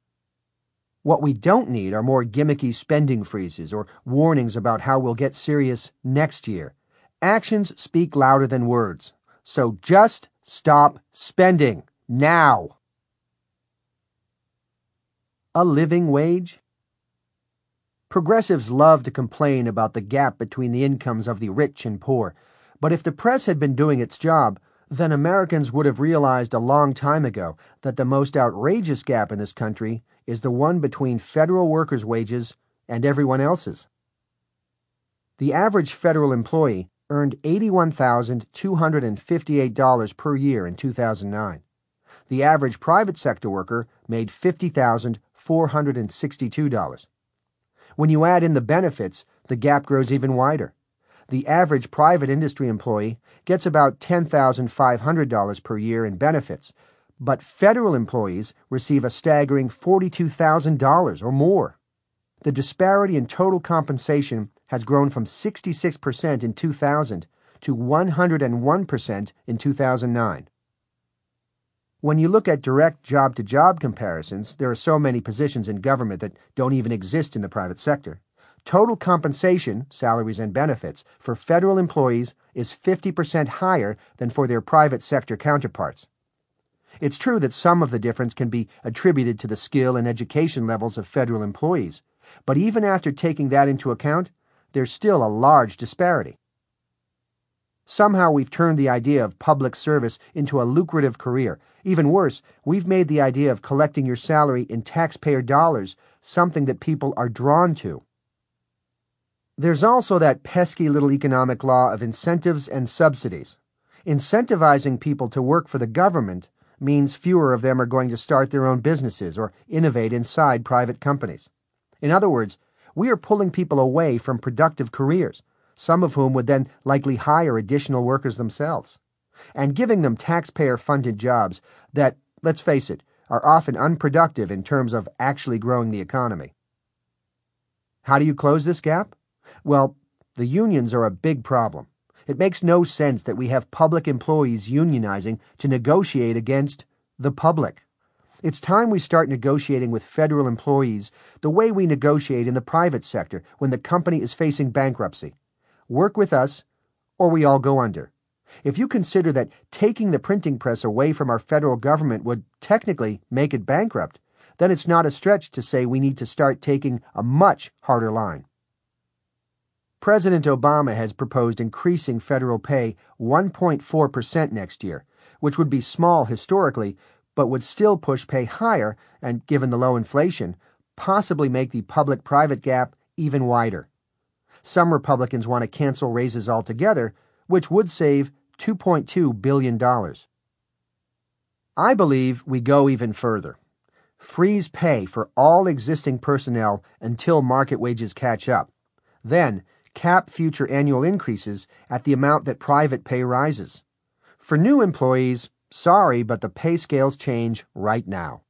What we don't need are more gimmicky spending freezes or warnings about how we'll get serious next year. Actions speak louder than words. So just stop spending. Now. A living wage? Progressives love to complain about the gap between the incomes of the rich and poor, but if the press had been doing its job, then Americans would have realized a long time ago that the most outrageous gap in this country is the one between federal workers' wages and everyone else's. The average federal employee earned $81,258 per year in 2009. The average private sector worker made $50,462. When you add in the benefits, the gap grows even wider. The average private industry employee gets about $10,500 per year in benefits, but federal employees receive a staggering $42,000 or more. The disparity in total compensation has grown from 66% in 2000 to 101% in 2009. When you look at direct job-to-job comparisons, there are so many positions in government that don't even exist in the private sector. Total compensation, salaries and benefits, for federal employees is 50% higher than for their private sector counterparts. It's true that some of the difference can be attributed to the skill and education levels of federal employees, but even after taking that into account, there's still a large disparity. Somehow we've turned the idea of public service into a lucrative career. Even worse, we've made the idea of collecting your salary in taxpayer dollars something that people are drawn to. There's also that pesky little economic law of incentives and subsidies. Incentivizing people to work for the government means fewer of them are going to start their own businesses or innovate inside private companies. In other words, we are pulling people away from productive careers, some of whom would then likely hire additional workers themselves, and giving them taxpayer-funded jobs that, let's face it, are often unproductive in terms of actually growing the economy. How do you close this gap? Well, the unions are a big problem. It makes no sense that we have public employees unionizing to negotiate against the public. It's time we start negotiating with federal employees the way we negotiate in the private sector when the company is facing bankruptcy. Work with us, or we all go under. If you consider that taking the printing press away from our federal government would technically make it bankrupt, then it's not a stretch to say we need to start taking a much harder line. President Obama has proposed increasing federal pay 1.4% next year, which would be small historically, but would still push pay higher and, given the low inflation, possibly make the public-private gap even wider. Some Republicans want to cancel raises altogether, which would save $2.2 billion. I believe we go even further. Freeze pay for all existing personnel until market wages catch up. Then, cap future annual increases at the amount that private pay rises. For new employees, sorry, but the pay scales change right now.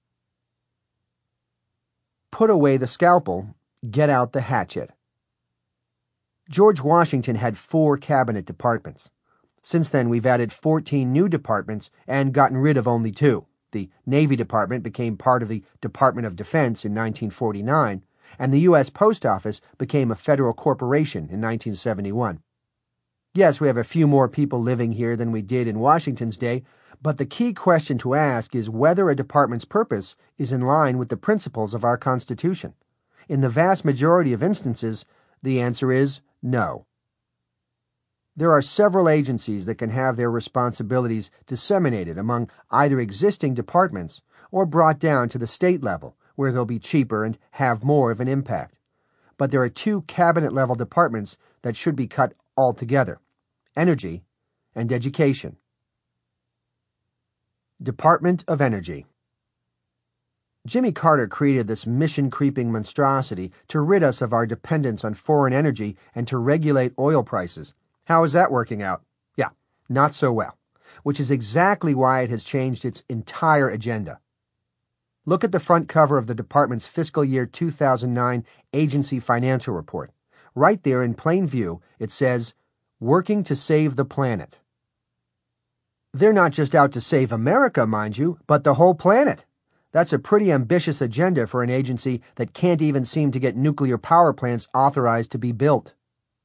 Put away the scalpel, get out the hatchet. George Washington had 4 cabinet departments. Since then, we've added 14 new departments and gotten rid of only 2. The Navy Department became part of the Department of Defense in 1949, and the U.S. Post Office became a federal corporation in 1971. Yes, we have a few more people living here than we did in Washington's day, but the key question to ask is whether a department's purpose is in line with the principles of our Constitution. In the vast majority of instances, the answer is no. There are several agencies that can have their responsibilities disseminated among either existing departments or brought down to the state level, where they'll be cheaper and have more of an impact. But there are 2 cabinet-level departments that should be cut altogether: Energy and Education. Department of Energy. Jimmy Carter created this mission-creeping monstrosity to rid us of our dependence on foreign energy and to regulate oil prices. How is that working out? Yeah, not so well, which is exactly why it has changed its entire agenda. Look at the front cover of the department's fiscal year 2009 agency financial report. Right there in plain view, it says, "Working to save the planet." They're not just out to save America, mind you, but the whole planet. That's a pretty ambitious agenda for an agency that can't even seem to get nuclear power plants authorized to be built.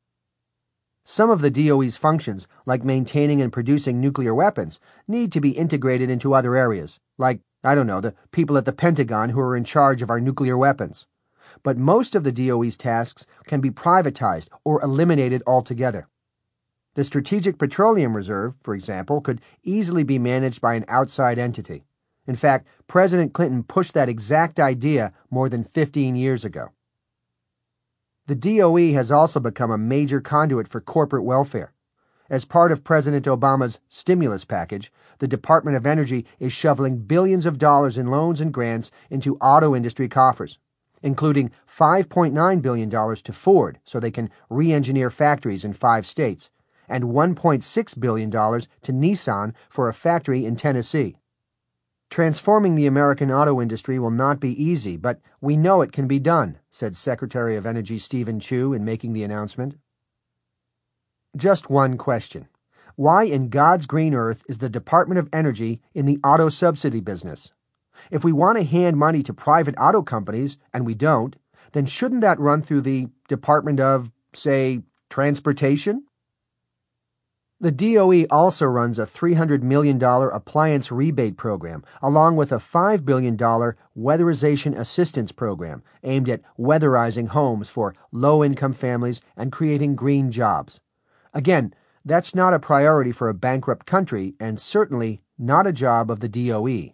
Some of the DOE's functions, like maintaining and producing nuclear weapons, need to be integrated into other areas, like, the people at the Pentagon who are in charge of our nuclear weapons. But most of the DOE's tasks can be privatized or eliminated altogether. The Strategic Petroleum Reserve, for example, could easily be managed by an outside entity. In fact, President Clinton pushed that exact idea more than 15 years ago. The DOE has also become a major conduit for corporate welfare. As part of President Obama's stimulus package, the Department of Energy is shoveling billions of dollars in loans and grants into auto industry coffers, including $5.9 billion to Ford so they can re-engineer factories in 5 states, and $1.6 billion to Nissan for a factory in Tennessee. Transforming the American auto industry will not be easy, but we know it can be done, said Secretary of Energy Stephen Chu in making the announcement. Just one question. Why in God's green earth is the Department of Energy in the auto subsidy business? If we want to hand money to private auto companies, and we don't, then shouldn't that run through the Department of, say, Transportation? The DOE also runs a $300 million appliance rebate program, along with a $5 billion weatherization assistance program aimed at weatherizing homes for low-income families and creating green jobs. Again, that's not a priority for a bankrupt country and certainly not a job of the DOE.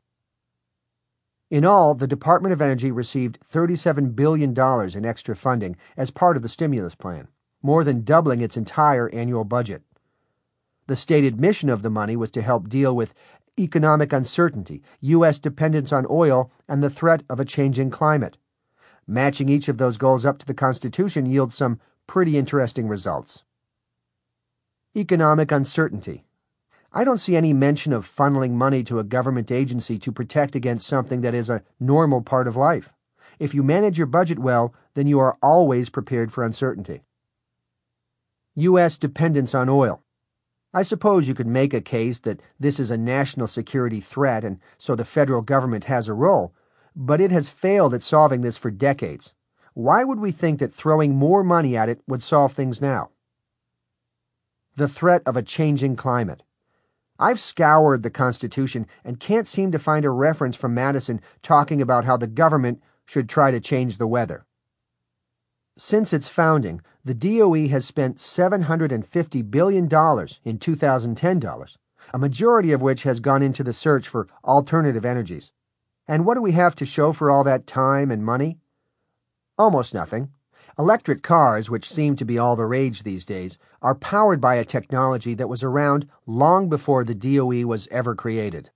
In all, the Department of Energy received $37 billion in extra funding as part of the stimulus plan, more than doubling its entire annual budget. The stated mission of the money was to help deal with economic uncertainty, U.S. dependence on oil, and the threat of a changing climate. Matching each of those goals up to the Constitution yields some pretty interesting results. Economic uncertainty. I don't see any mention of funneling money to a government agency to protect against something that is a normal part of life. If you manage your budget well, then you are always prepared for uncertainty. U.S. dependence on oil. I suppose you could make a case that this is a national security threat and so the federal government has a role, but it has failed at solving this for decades. Why would we think that throwing more money at it would solve things now? The threat of a changing climate. I've scoured the Constitution and can't seem to find a reference from Madison talking about how the government should try to change the weather. Since its founding, the DOE has spent $750 billion in 2010 dollars, a majority of which has gone into the search for alternative energies. And what do we have to show for all that time and money? Almost nothing. Electric cars, which seem to be all the rage these days, are powered by a technology that was around long before the DOE was ever created.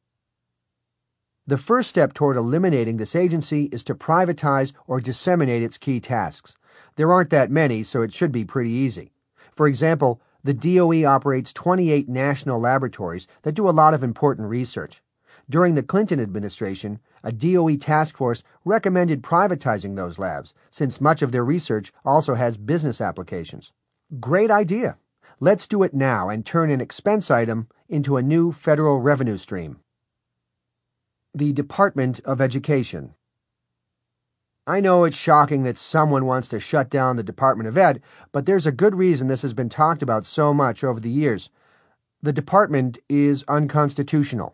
The first step toward eliminating this agency is to privatize or disseminate its key tasks. There aren't that many, so it should be pretty easy. For example, the DOE operates 28 national laboratories that do a lot of important research. During the Clinton administration, a DOE task force recommended privatizing those labs, since much of their research also has business applications. Great idea. Let's do it now and turn an expense item into a new federal revenue stream. The Department of Education. I know it's shocking that someone wants to shut down the Department of Ed, but there's a good reason this has been talked about so much over the years. The department is unconstitutional.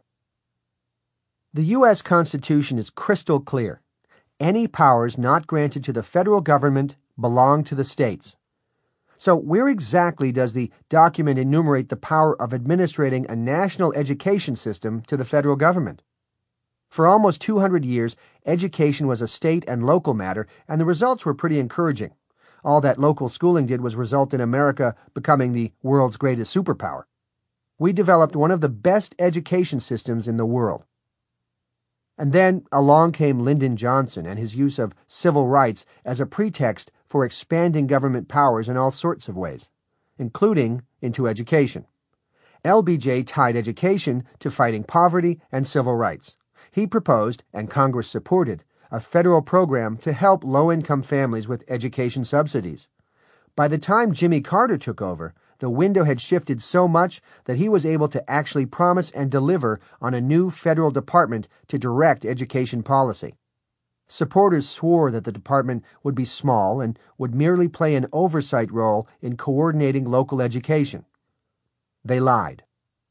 The U.S. Constitution is crystal clear. Any powers not granted to the federal government belong to the states. So where exactly does the document enumerate the power of administrating a national education system to the federal government? For almost 200 years, education was a state and local matter, and the results were pretty encouraging. All that local schooling did was result in America becoming the world's greatest superpower. We developed one of the best education systems in the world. And then along came Lyndon Johnson and his use of civil rights as a pretext for expanding government powers in all sorts of ways, including into education. LBJ tied education to fighting poverty and civil rights. He proposed, and Congress supported, a federal program to help low-income families with education subsidies. By the time Jimmy Carter took over, the window had shifted so much that he was able to actually promise and deliver on a new federal department to direct education policy. Supporters swore that the department would be small and would merely play an oversight role in coordinating local education. They lied.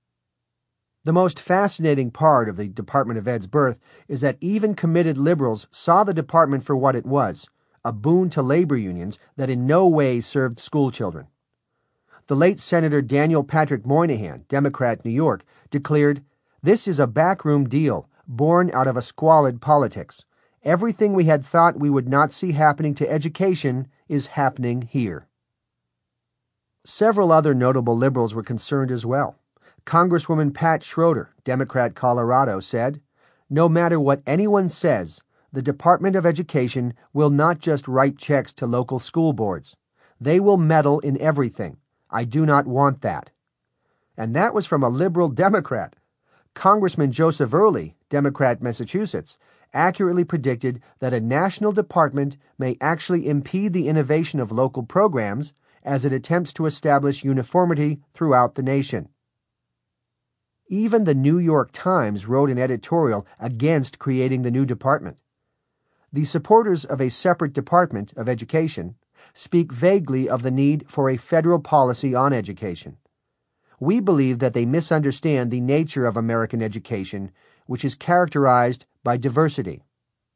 The most fascinating part of the Department of Ed's birth is that even committed liberals saw the department for what it was, a boon to labor unions that in no way served school children. The late Senator Daniel Patrick Moynihan, Democrat, New York, declared, "This is a backroom deal, born out of a squalid politics. Everything we had thought we would not see happening to education is happening here." Several other notable liberals were concerned as well. Congresswoman Pat Schroeder, Democrat, Colorado, said, "No matter what anyone says, the Department of Education will not just write checks to local school boards. They will meddle in everything. I do not want that." And that was from a liberal Democrat. Congressman Joseph Early, Democrat, Massachusetts, accurately predicted that a national department may actually impede the innovation of local programs as it attempts to establish uniformity throughout the nation. Even the New York Times wrote an editorial against creating the new department. The supporters of a separate Department of Education speak vaguely of the need for a federal policy on education. We believe that they misunderstand the nature of American education, which is characterized by diversity.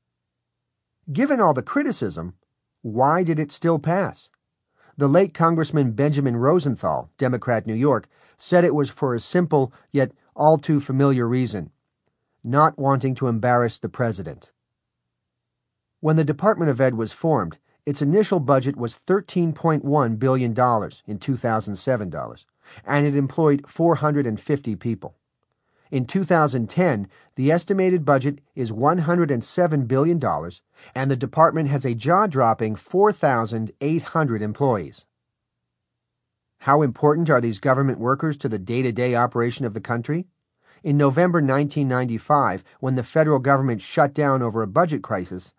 Given all the criticism, why did it still pass? The late Congressman Benjamin Rosenthal, Democrat, New York, said it was for a simple yet all too familiar reason: not wanting to embarrass the president. When the Department of Ed was formed, its initial budget was $13.1 billion in 2007 dollars, and it employed 450 people. In 2010, the estimated budget is $107 billion, and the department has a jaw-dropping 4,800 employees. How important are these government workers to the day-to-day operation of the country? In November 1995, when the federal government shut down over a budget crisis,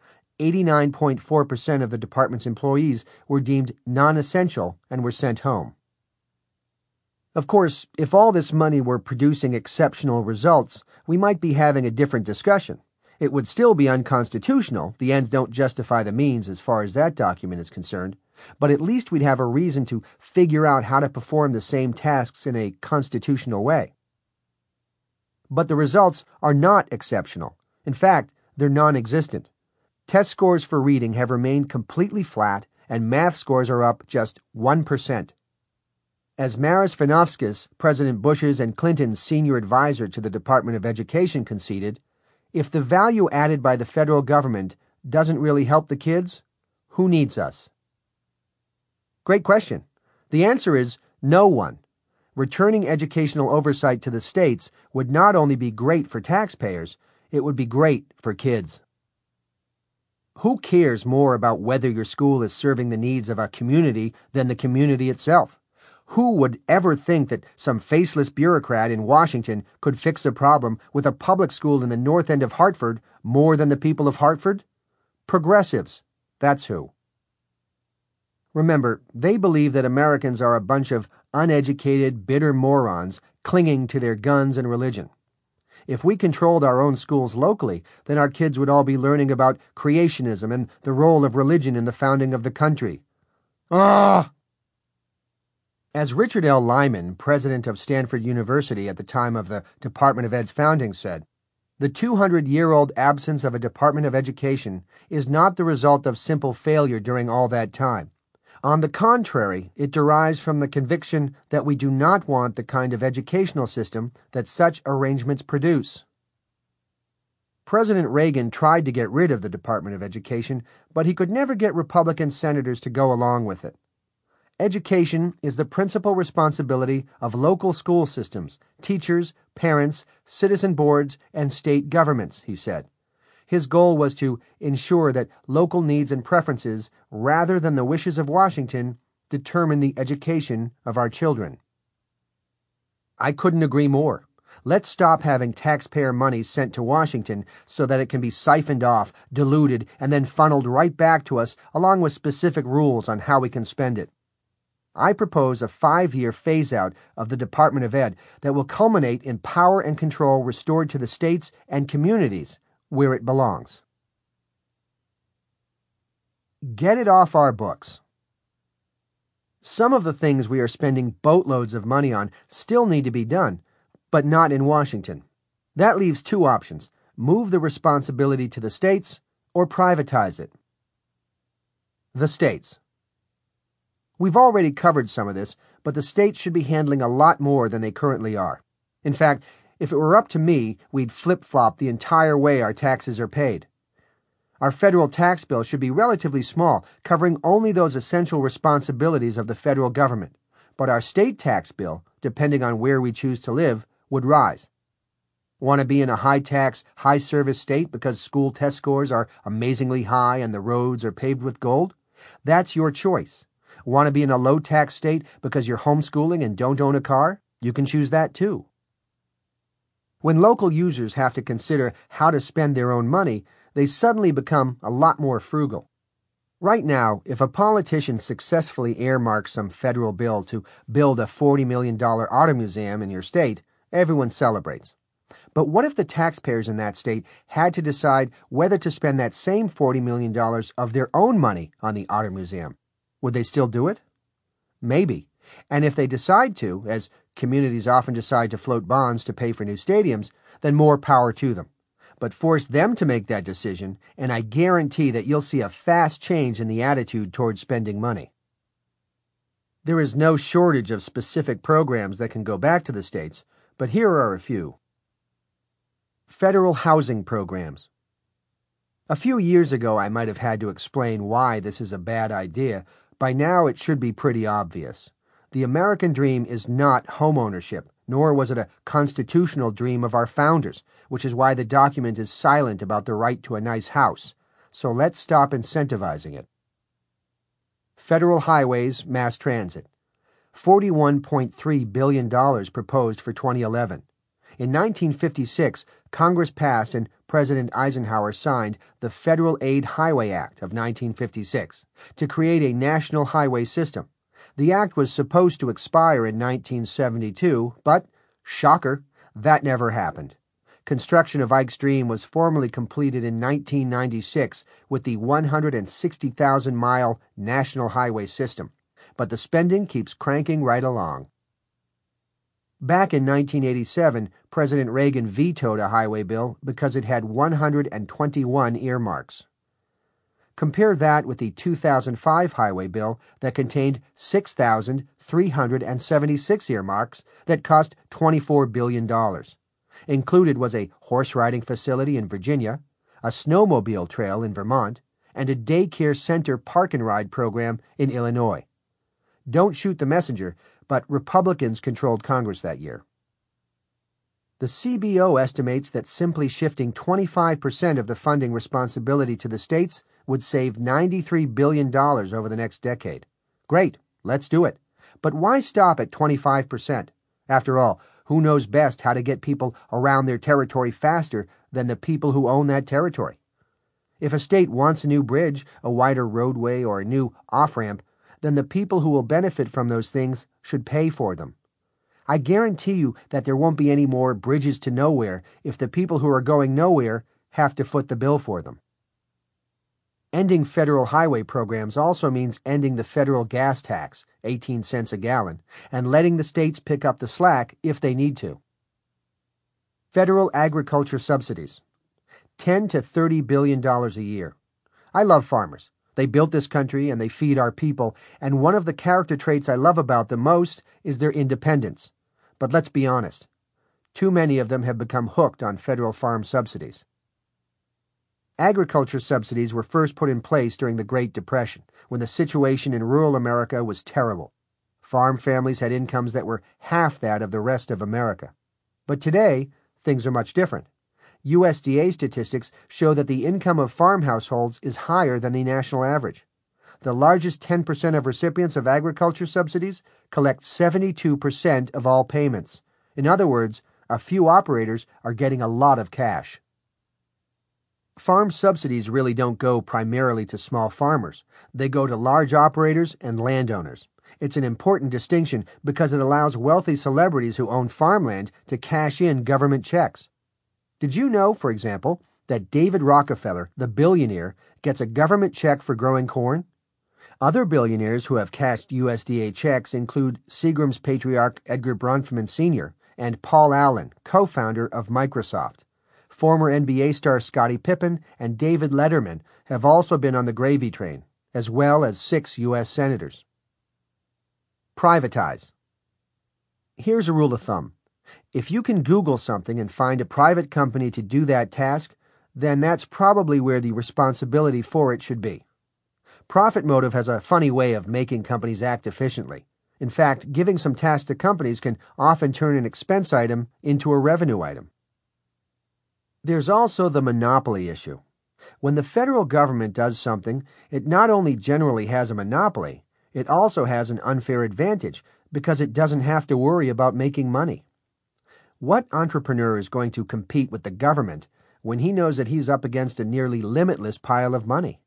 89.4% of the department's employees were deemed non-essential and were sent home. Of course, if all this money were producing exceptional results, we might be having a different discussion. It would still be unconstitutional. The ends don't justify the means as far as that document is concerned. But at least we'd have a reason to figure out how to perform the same tasks in a constitutional way. But the results are not exceptional. In fact, they're non-existent. Test scores for reading have remained completely flat, and math scores are up just 1%. As Maris Vanovskis, President Bush's and Clinton's senior advisor to the Department of Education, conceded, if the value added by the federal government doesn't really help the kids, who needs us? Great question. The answer is no one. Returning educational oversight to the states would not only be great for taxpayers, it would be great for kids. Who cares more about whether your school is serving the needs of a community than the community itself? Who would ever think that some faceless bureaucrat in Washington could fix a problem with a public school in the north end of Hartford more than the people of Hartford? Progressives. That's who. Remember, they believe that Americans are a bunch of uneducated, bitter morons clinging to their guns and religion. If we controlled our own schools locally, then our kids would all be learning about creationism and the role of religion in the founding of the country. Ah! As Richard L. Lyman, president of Stanford University at the time of the Department of Ed's founding, said, the 200-year-old absence of a Department of Education is not the result of simple failure during all that time. On the contrary, it derives from the conviction that we do not want the kind of educational system that such arrangements produce. President Reagan tried to get rid of the Department of Education, but he could never get Republican senators to go along with it. Education is the principal responsibility of local school systems, teachers, parents, citizen boards, and state governments, he said. His goal was to ensure that local needs and preferences, rather than the wishes of Washington, determine the education of our children. I couldn't agree more. Let's stop having taxpayer money sent to Washington so that it can be siphoned off, diluted, and then funneled right back to us along with specific rules on how we can spend it. I propose a 5-year phase-out of the Department of Ed that will culminate in power and control restored to the states and communities where it belongs. Get it off our books. Some of the things we are spending boatloads of money on still need to be done, but not in Washington. That leaves two options: move the responsibility to the states or privatize it. The states. We've already covered some of this, but the states should be handling a lot more than they currently are. In fact, if it were up to me, we'd flip-flop the entire way our taxes are paid. Our federal tax bill should be relatively small, covering only those essential responsibilities of the federal government. But our state tax bill, depending on where we choose to live, would rise. Want to be in a high-tax, high-service state because school test scores are amazingly high and the roads are paved with gold? That's your choice. Want to be in a low-tax state because you're homeschooling and don't own a car? You can choose that too. When local users have to consider how to spend their own money, they suddenly become a lot more frugal. Right now, if a politician successfully earmarks some federal bill to build a $40 million auto museum in your state, everyone celebrates. But what if the taxpayers in that state had to decide whether to spend that same $40 million of their own money on the auto museum? Would they still do it? Maybe. And if they decide to, as communities often decide to float bonds to pay for new stadiums, then more power to them. But force them to make that decision, and I guarantee that you'll see a fast change in the attitude toward spending money. There is no shortage of specific programs that can go back to the states, but here are a few. Federal housing programs. A few years ago, I might have had to explain why this is a bad idea. By now, it should be pretty obvious. The American dream is not homeownership, nor was it a constitutional dream of our founders, which is why the document is silent about the right to a nice house. So let's stop incentivizing it. Federal highways, mass transit. $41.3 billion proposed for 2011. In 1956, Congress passed and President Eisenhower signed the Federal Aid Highway Act of 1956 to create a national highway system. The act was supposed to expire in 1972, but, shocker, that never happened. Construction of Ike's Dream was formally completed in 1996 with the 160,000-mile national highway system, but the spending keeps cranking right along. Back in 1987, President Reagan vetoed a highway bill because it had 121 earmarks. Compare that with the 2005 highway bill that contained 6,376 earmarks that cost $24 billion. Included was a horse riding facility in Virginia, a snowmobile trail in Vermont, and a daycare center park and ride program in Illinois. Don't shoot the messenger, but Republicans controlled Congress that year. The CBO estimates that simply shifting 25% of the funding responsibility to the states would save $93 billion over the next decade. Great, let's do it. But why stop at 25%? After all, who knows best how to get people around their territory faster than the people who own that territory? If a state wants a new bridge, a wider roadway, or a new off-ramp, then the people who will benefit from those things should pay for them. I guarantee you that there won't be any more bridges to nowhere if the people who are going nowhere have to foot the bill for them. Ending federal highway programs also means ending the federal gas tax, 18 cents a gallon, and letting the states pick up the slack if they need to. Federal agriculture subsidies. $10 to $30 billion a year. I love farmers. They built this country and they feed our people, and one of the character traits I love about them most is their independence. But let's be honest, too many of them have become hooked on federal farm subsidies. Agriculture subsidies were first put in place during the Great Depression, when the situation in rural America was terrible. Farm families had incomes that were half that of the rest of America. But today, things are much different. USDA statistics show that the income of farm households is higher than the national average. The largest 10% of recipients of agriculture subsidies collect 72% of all payments. In other words, a few operators are getting a lot of cash. Farm subsidies really don't go primarily to small farmers. They go to large operators and landowners. It's an important distinction because it allows wealthy celebrities who own farmland to cash in government checks. Did you know, for example, that David Rockefeller, the billionaire, gets a government check for growing corn? Other billionaires who have cashed USDA checks include Seagram's patriarch Edgar Bronfman Sr. and Paul Allen, co-founder of Microsoft. Former NBA star Scottie Pippen and David Letterman have also been on the gravy train, as well as 6 U.S. senators. Privatize. Here's a rule of thumb. If you can Google something and find a private company to do that task, then that's probably where the responsibility for it should be. Profit motive has a funny way of making companies act efficiently. In fact, giving some tasks to companies can often turn an expense item into a revenue item. There's also the monopoly issue. When the federal government does something, it not only generally has a monopoly, it also has an unfair advantage because it doesn't have to worry about making money. What entrepreneur is going to compete with the government when he knows that he's up against a nearly limitless pile of money?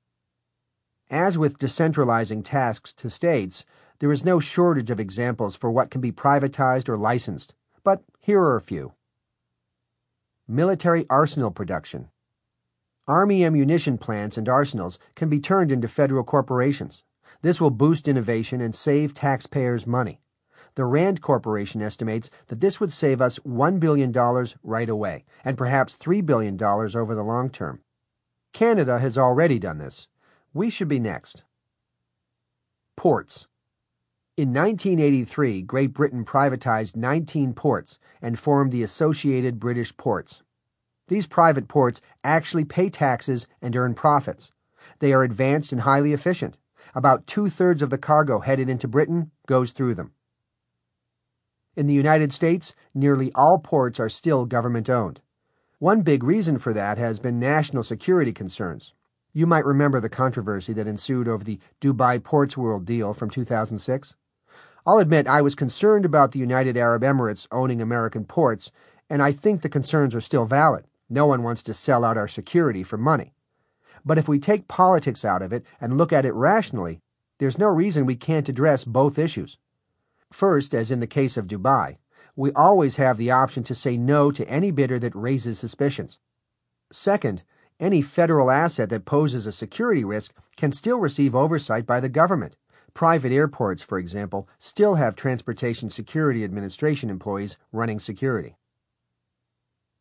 As with decentralizing tasks to states, there is no shortage of examples for what can be privatized or licensed, but here are a few. Military arsenal production. Army ammunition plants and arsenals can be turned into federal corporations. This will boost innovation and save taxpayers money. The Rand Corporation estimates that this would save us $1 billion right away, and perhaps $3 billion over the long term. Canada has already done this. We should be next. Ports. In 1983, Great Britain privatized 19 ports and formed the Associated British Ports. These private ports actually pay taxes and earn profits. They are advanced and highly efficient. About 2/3 of the cargo headed into Britain goes through them. In the United States, nearly all ports are still government-owned. One big reason for that has been national security concerns. You might remember the controversy that ensued over the Dubai Ports World deal from 2006. I'll admit I was concerned about the United Arab Emirates owning American ports, and I think the concerns are still valid. No one wants to sell out our security for money. But if we take politics out of it and look at it rationally, there's no reason we can't address both issues. First, as in the case of Dubai, we always have the option to say no to any bidder that raises suspicions. Second, any federal asset that poses a security risk can still receive oversight by the government. Private airports, for example, still have Transportation Security Administration employees running security.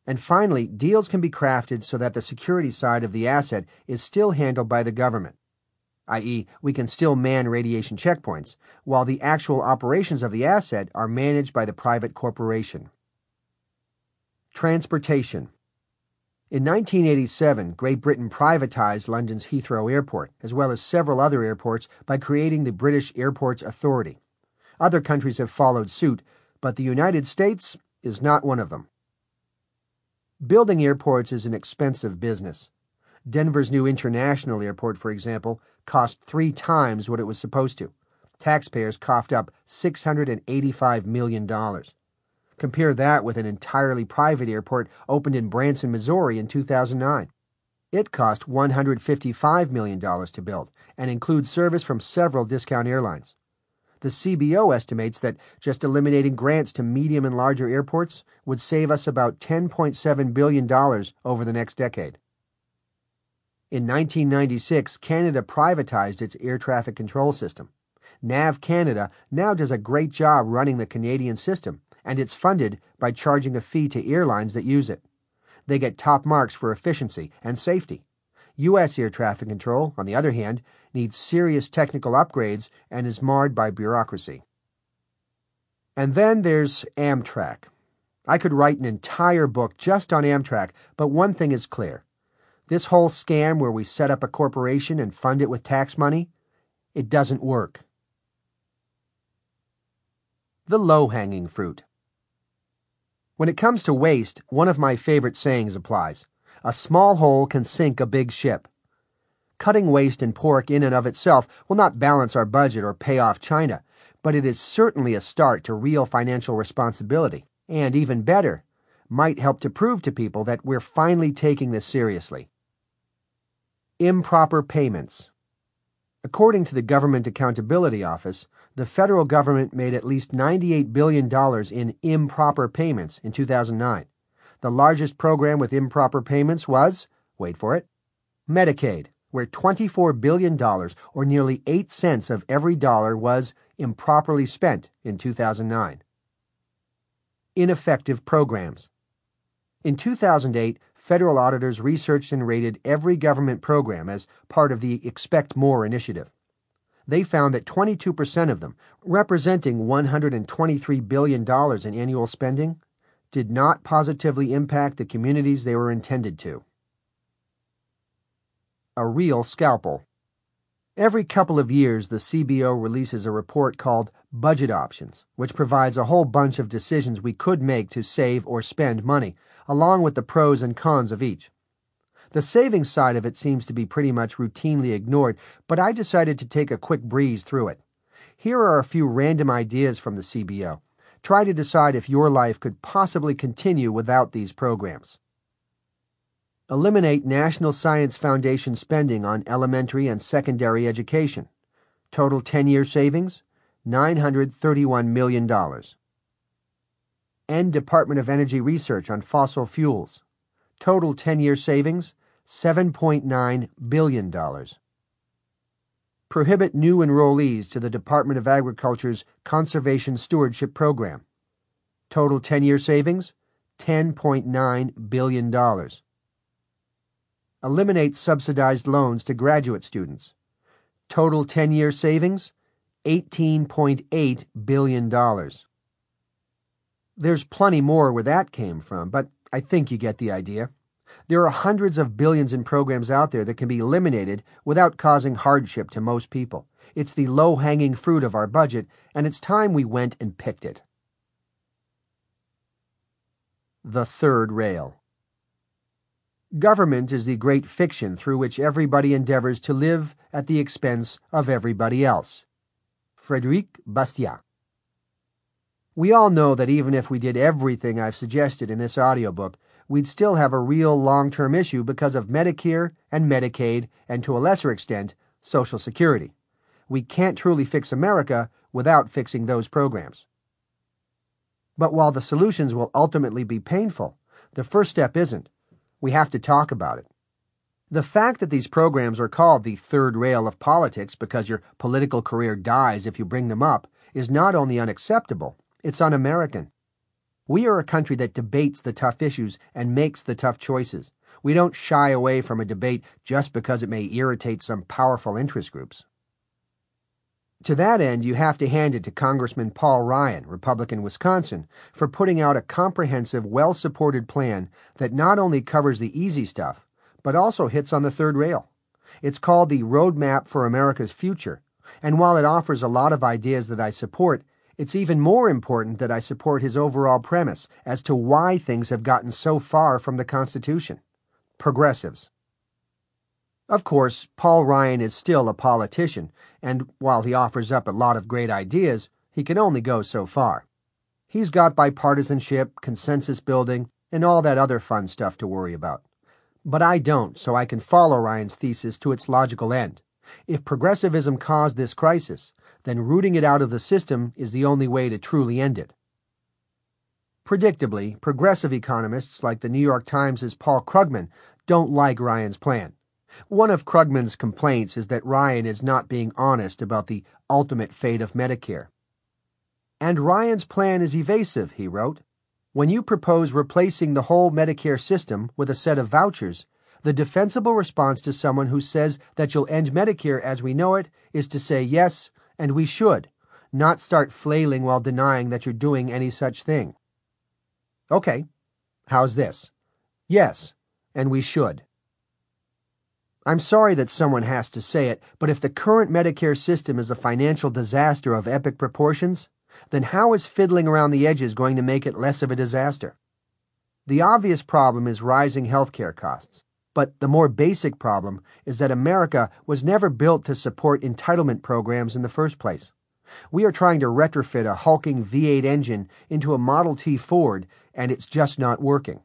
And finally, deals can be crafted so that the security side of the asset is still handled by the government, i.e., we can still man radiation checkpoints, while the actual operations of the asset are managed by the private corporation. Transportation. In 1987, Great Britain privatized London's Heathrow Airport, as well as several other airports, by creating the British Airports Authority. Other countries have followed suit, but the United States is not one of them. Building airports is an expensive business. Denver's new international airport, for example, cost 3 times what it was supposed to. Taxpayers coughed up $685 million. Compare that with an entirely private airport opened in Branson, Missouri in 2009. It cost $155 million to build and includes service from several discount airlines. The CBO estimates that just eliminating grants to medium and larger airports would save us about $10.7 billion over the next decade. In 1996, Canada privatized its air traffic control system. NAV Canada now does a great job running the Canadian system, and it's funded by charging a fee to airlines that use it. They get top marks for efficiency and safety. U.S. air traffic control, on the other hand, needs serious technical upgrades and is marred by bureaucracy. And then there's Amtrak. I could write an entire book just on Amtrak, but one thing is clear. This whole scam where we set up a corporation and fund it with tax money, it doesn't work. The low-hanging fruit. When it comes to waste, one of my favorite sayings applies. A small hole can sink a big ship. Cutting waste in pork in and of itself will not balance our budget or pay off China, but it is certainly a start to real financial responsibility, and even better, might help to prove to people that we're finally taking this seriously. Improper payments. According to the Government Accountability Office, the federal government made at least $98 billion in improper payments in 2009. The largest program with improper payments was, wait for it, Medicaid, where $24 billion, or nearly 8 cents of every dollar, was improperly spent in 2009. Ineffective programs. In 2008, federal auditors researched and rated every government program as part of the Expect More initiative. They found that 22% of them, representing $123 billion in annual spending, did not positively impact the communities they were intended to. A real scalpel. Every couple of years, the CBO releases a report called Budget Options, which provides a whole bunch of decisions we could make to save or spend money, along with the pros and cons of each. The savings side of it seems to be pretty much routinely ignored, but I decided to take a quick breeze through it. Here are a few random ideas from the CBO. Try to decide if your life could possibly continue without these programs. Eliminate National Science Foundation spending on elementary and secondary education. Total 10-year savings, $931 million. End Department of Energy research on fossil fuels. Total 10-year savings, $7.9 billion. Prohibit new enrollees to the Department of Agriculture's Conservation Stewardship Program. Total 10-year savings, $10.9 billion. Eliminate subsidized loans to graduate students. Total 10-year savings, $18.8 billion. There's plenty more where that came from, but I think you get the idea. There are hundreds of billions in programs out there that can be eliminated without causing hardship to most people. It's the low-hanging fruit of our budget, and it's time we went and picked it. The third rail. Government is the great fiction through which everybody endeavors to live at the expense of everybody else. Frédéric Bastiat. We all know that even if we did everything I've suggested in this audiobook, we'd still have a real long-term issue because of Medicare and Medicaid and, to a lesser extent, Social Security. We can't truly fix America without fixing those programs. But while the solutions will ultimately be painful, the first step isn't. We have to talk about it. The fact that these programs are called the third rail of politics because your political career dies if you bring them up is not only unacceptable, it's un-American. We are a country that debates the tough issues and makes the tough choices. We don't shy away from a debate just because it may irritate some powerful interest groups. To that end, you have to hand it to Congressman Paul Ryan, Republican Wisconsin, for putting out a comprehensive, well-supported plan that not only covers the easy stuff, but also hits on the third rail. It's called the Roadmap for America's Future, and while it offers a lot of ideas that I support, it's even more important that I support his overall premise as to why things have gotten so far from the Constitution. Progressives. Of course, Paul Ryan is still a politician, and while he offers up a lot of great ideas, he can only go so far. He's got bipartisanship, consensus building, and all that other fun stuff to worry about. But I don't, so I can follow Ryan's thesis to its logical end. If progressivism caused this crisis, then rooting it out of the system is the only way to truly end it. Predictably, progressive economists like the New York Times' Paul Krugman don't like Ryan's plan. One of Krugman's complaints is that Ryan is not being honest about the ultimate fate of Medicare. And Ryan's plan is evasive, he wrote. When you propose replacing the whole Medicare system with a set of vouchers, the defensible response to someone who says that you'll end Medicare as we know it is to say yes, and we should, not start flailing while denying that you're doing any such thing. Okay, how's this? Yes, and we should. I'm sorry that someone has to say it, but if the current Medicare system is a financial disaster of epic proportions, then how is fiddling around the edges going to make it less of a disaster? The obvious problem is rising healthcare costs, but the more basic problem is that America was never built to support entitlement programs in the first place. We are trying to retrofit a hulking V8 engine into a Model T Ford, and it's just not working.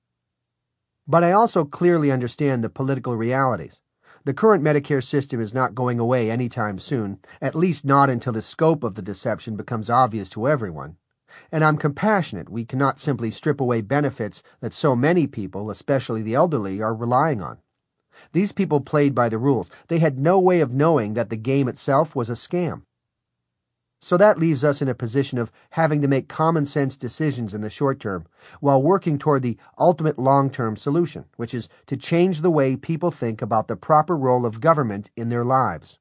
But I also clearly understand the political realities. The current Medicare system is not going away anytime soon, at least not until the scope of the deception becomes obvious to everyone. And I'm compassionate. We cannot simply strip away benefits that so many people, especially the elderly, are relying on. These people played by the rules. They had no way of knowing that the game itself was a scam. So that leaves us in a position of having to make common-sense decisions in the short term, while working toward the ultimate long-term solution, which is to change the way people think about the proper role of government in their lives.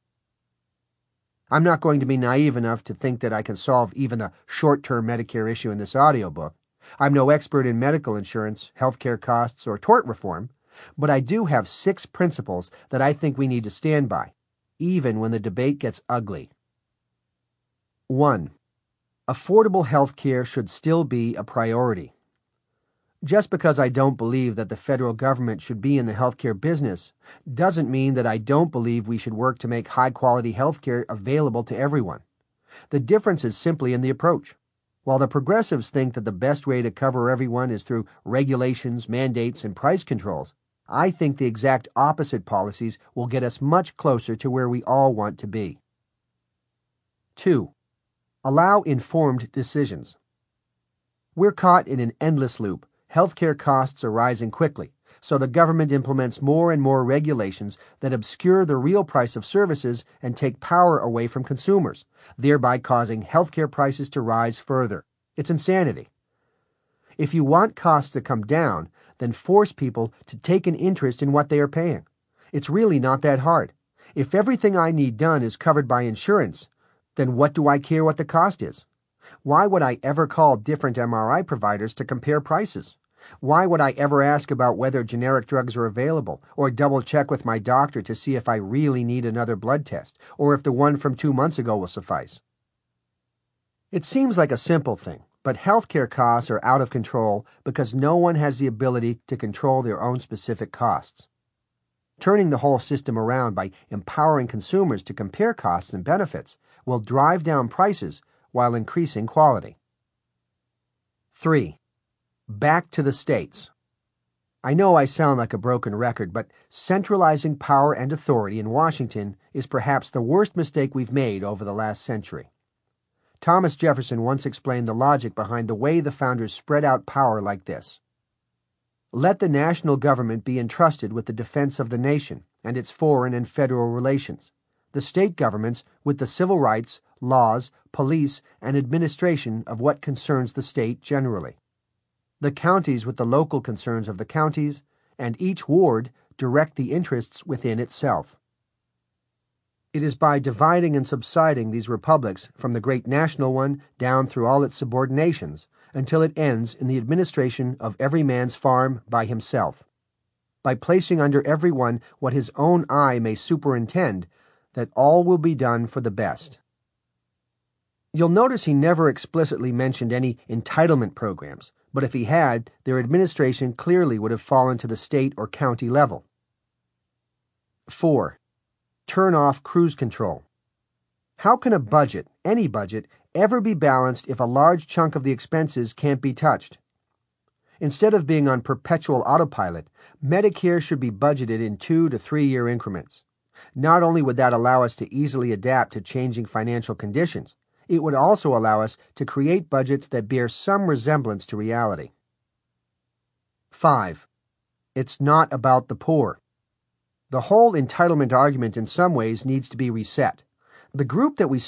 I'm not going to be naive enough to think that I can solve even the short-term Medicare issue in this audiobook. I'm no expert in medical insurance, healthcare costs, or tort reform, but I do have 6 principles that I think we need to stand by, even when the debate gets ugly. 1. Affordable health care should still be a priority. Just because I don't believe that the federal government should be in the healthcare business doesn't mean that I don't believe we should work to make high-quality healthcare available to everyone. The difference is simply in the approach. While the progressives think that the best way to cover everyone is through regulations, mandates, and price controls, I think the exact opposite policies will get us much closer to where we all want to be. 2. Allow informed decisions. We're caught in an endless loop. Healthcare costs are rising quickly, so the government implements more and more regulations that obscure the real price of services and take power away from consumers, thereby causing healthcare prices to rise further. It's insanity. If you want costs to come down, then force people to take an interest in what they are paying. It's really not that hard. If everything I need done is covered by insurance, then what do I care what the cost is? Why would I ever call different MRI providers to compare prices? Why would I ever ask about whether generic drugs are available, or double check with my doctor to see if I really need another blood test, or if the one from 2 months ago will suffice? It seems like a simple thing, but healthcare costs are out of control because no one has the ability to control their own specific costs. Turning the whole system around by empowering consumers to compare costs and benefits will drive down prices while increasing quality. 3. Back to the states. I know I sound like a broken record, but centralizing power and authority in Washington is perhaps the worst mistake we've made over the last century. Thomas Jefferson once explained the logic behind the way the founders spread out power like this. Let the national government be entrusted with the defense of the nation and its foreign and federal relations, the state governments with the civil rights, laws, police, and administration of what concerns the state generally. the counties with the local concerns of the counties, and each ward direct the interests within itself. It is by dividing and subsiding these republics from the great national one down through all its subordinations until it ends in the administration of every man's farm by himself, by placing under every one what his own eye may superintend, that all will be done for the best. You'll notice he never explicitly mentioned any entitlement programs, but if he had, their administration clearly would have fallen to the state or county level. 4. Turn off cruise control. How can a budget, any budget, ever be balanced if a large chunk of the expenses can't be touched? Instead of being on perpetual autopilot, Medicare should be budgeted in 2 to 3 year increments. Not only would that allow us to easily adapt to changing financial conditions, it would also allow us to create budgets that bear some resemblance to reality. 5. It's not about the poor. The whole entitlement argument in some ways needs to be reset. The group that we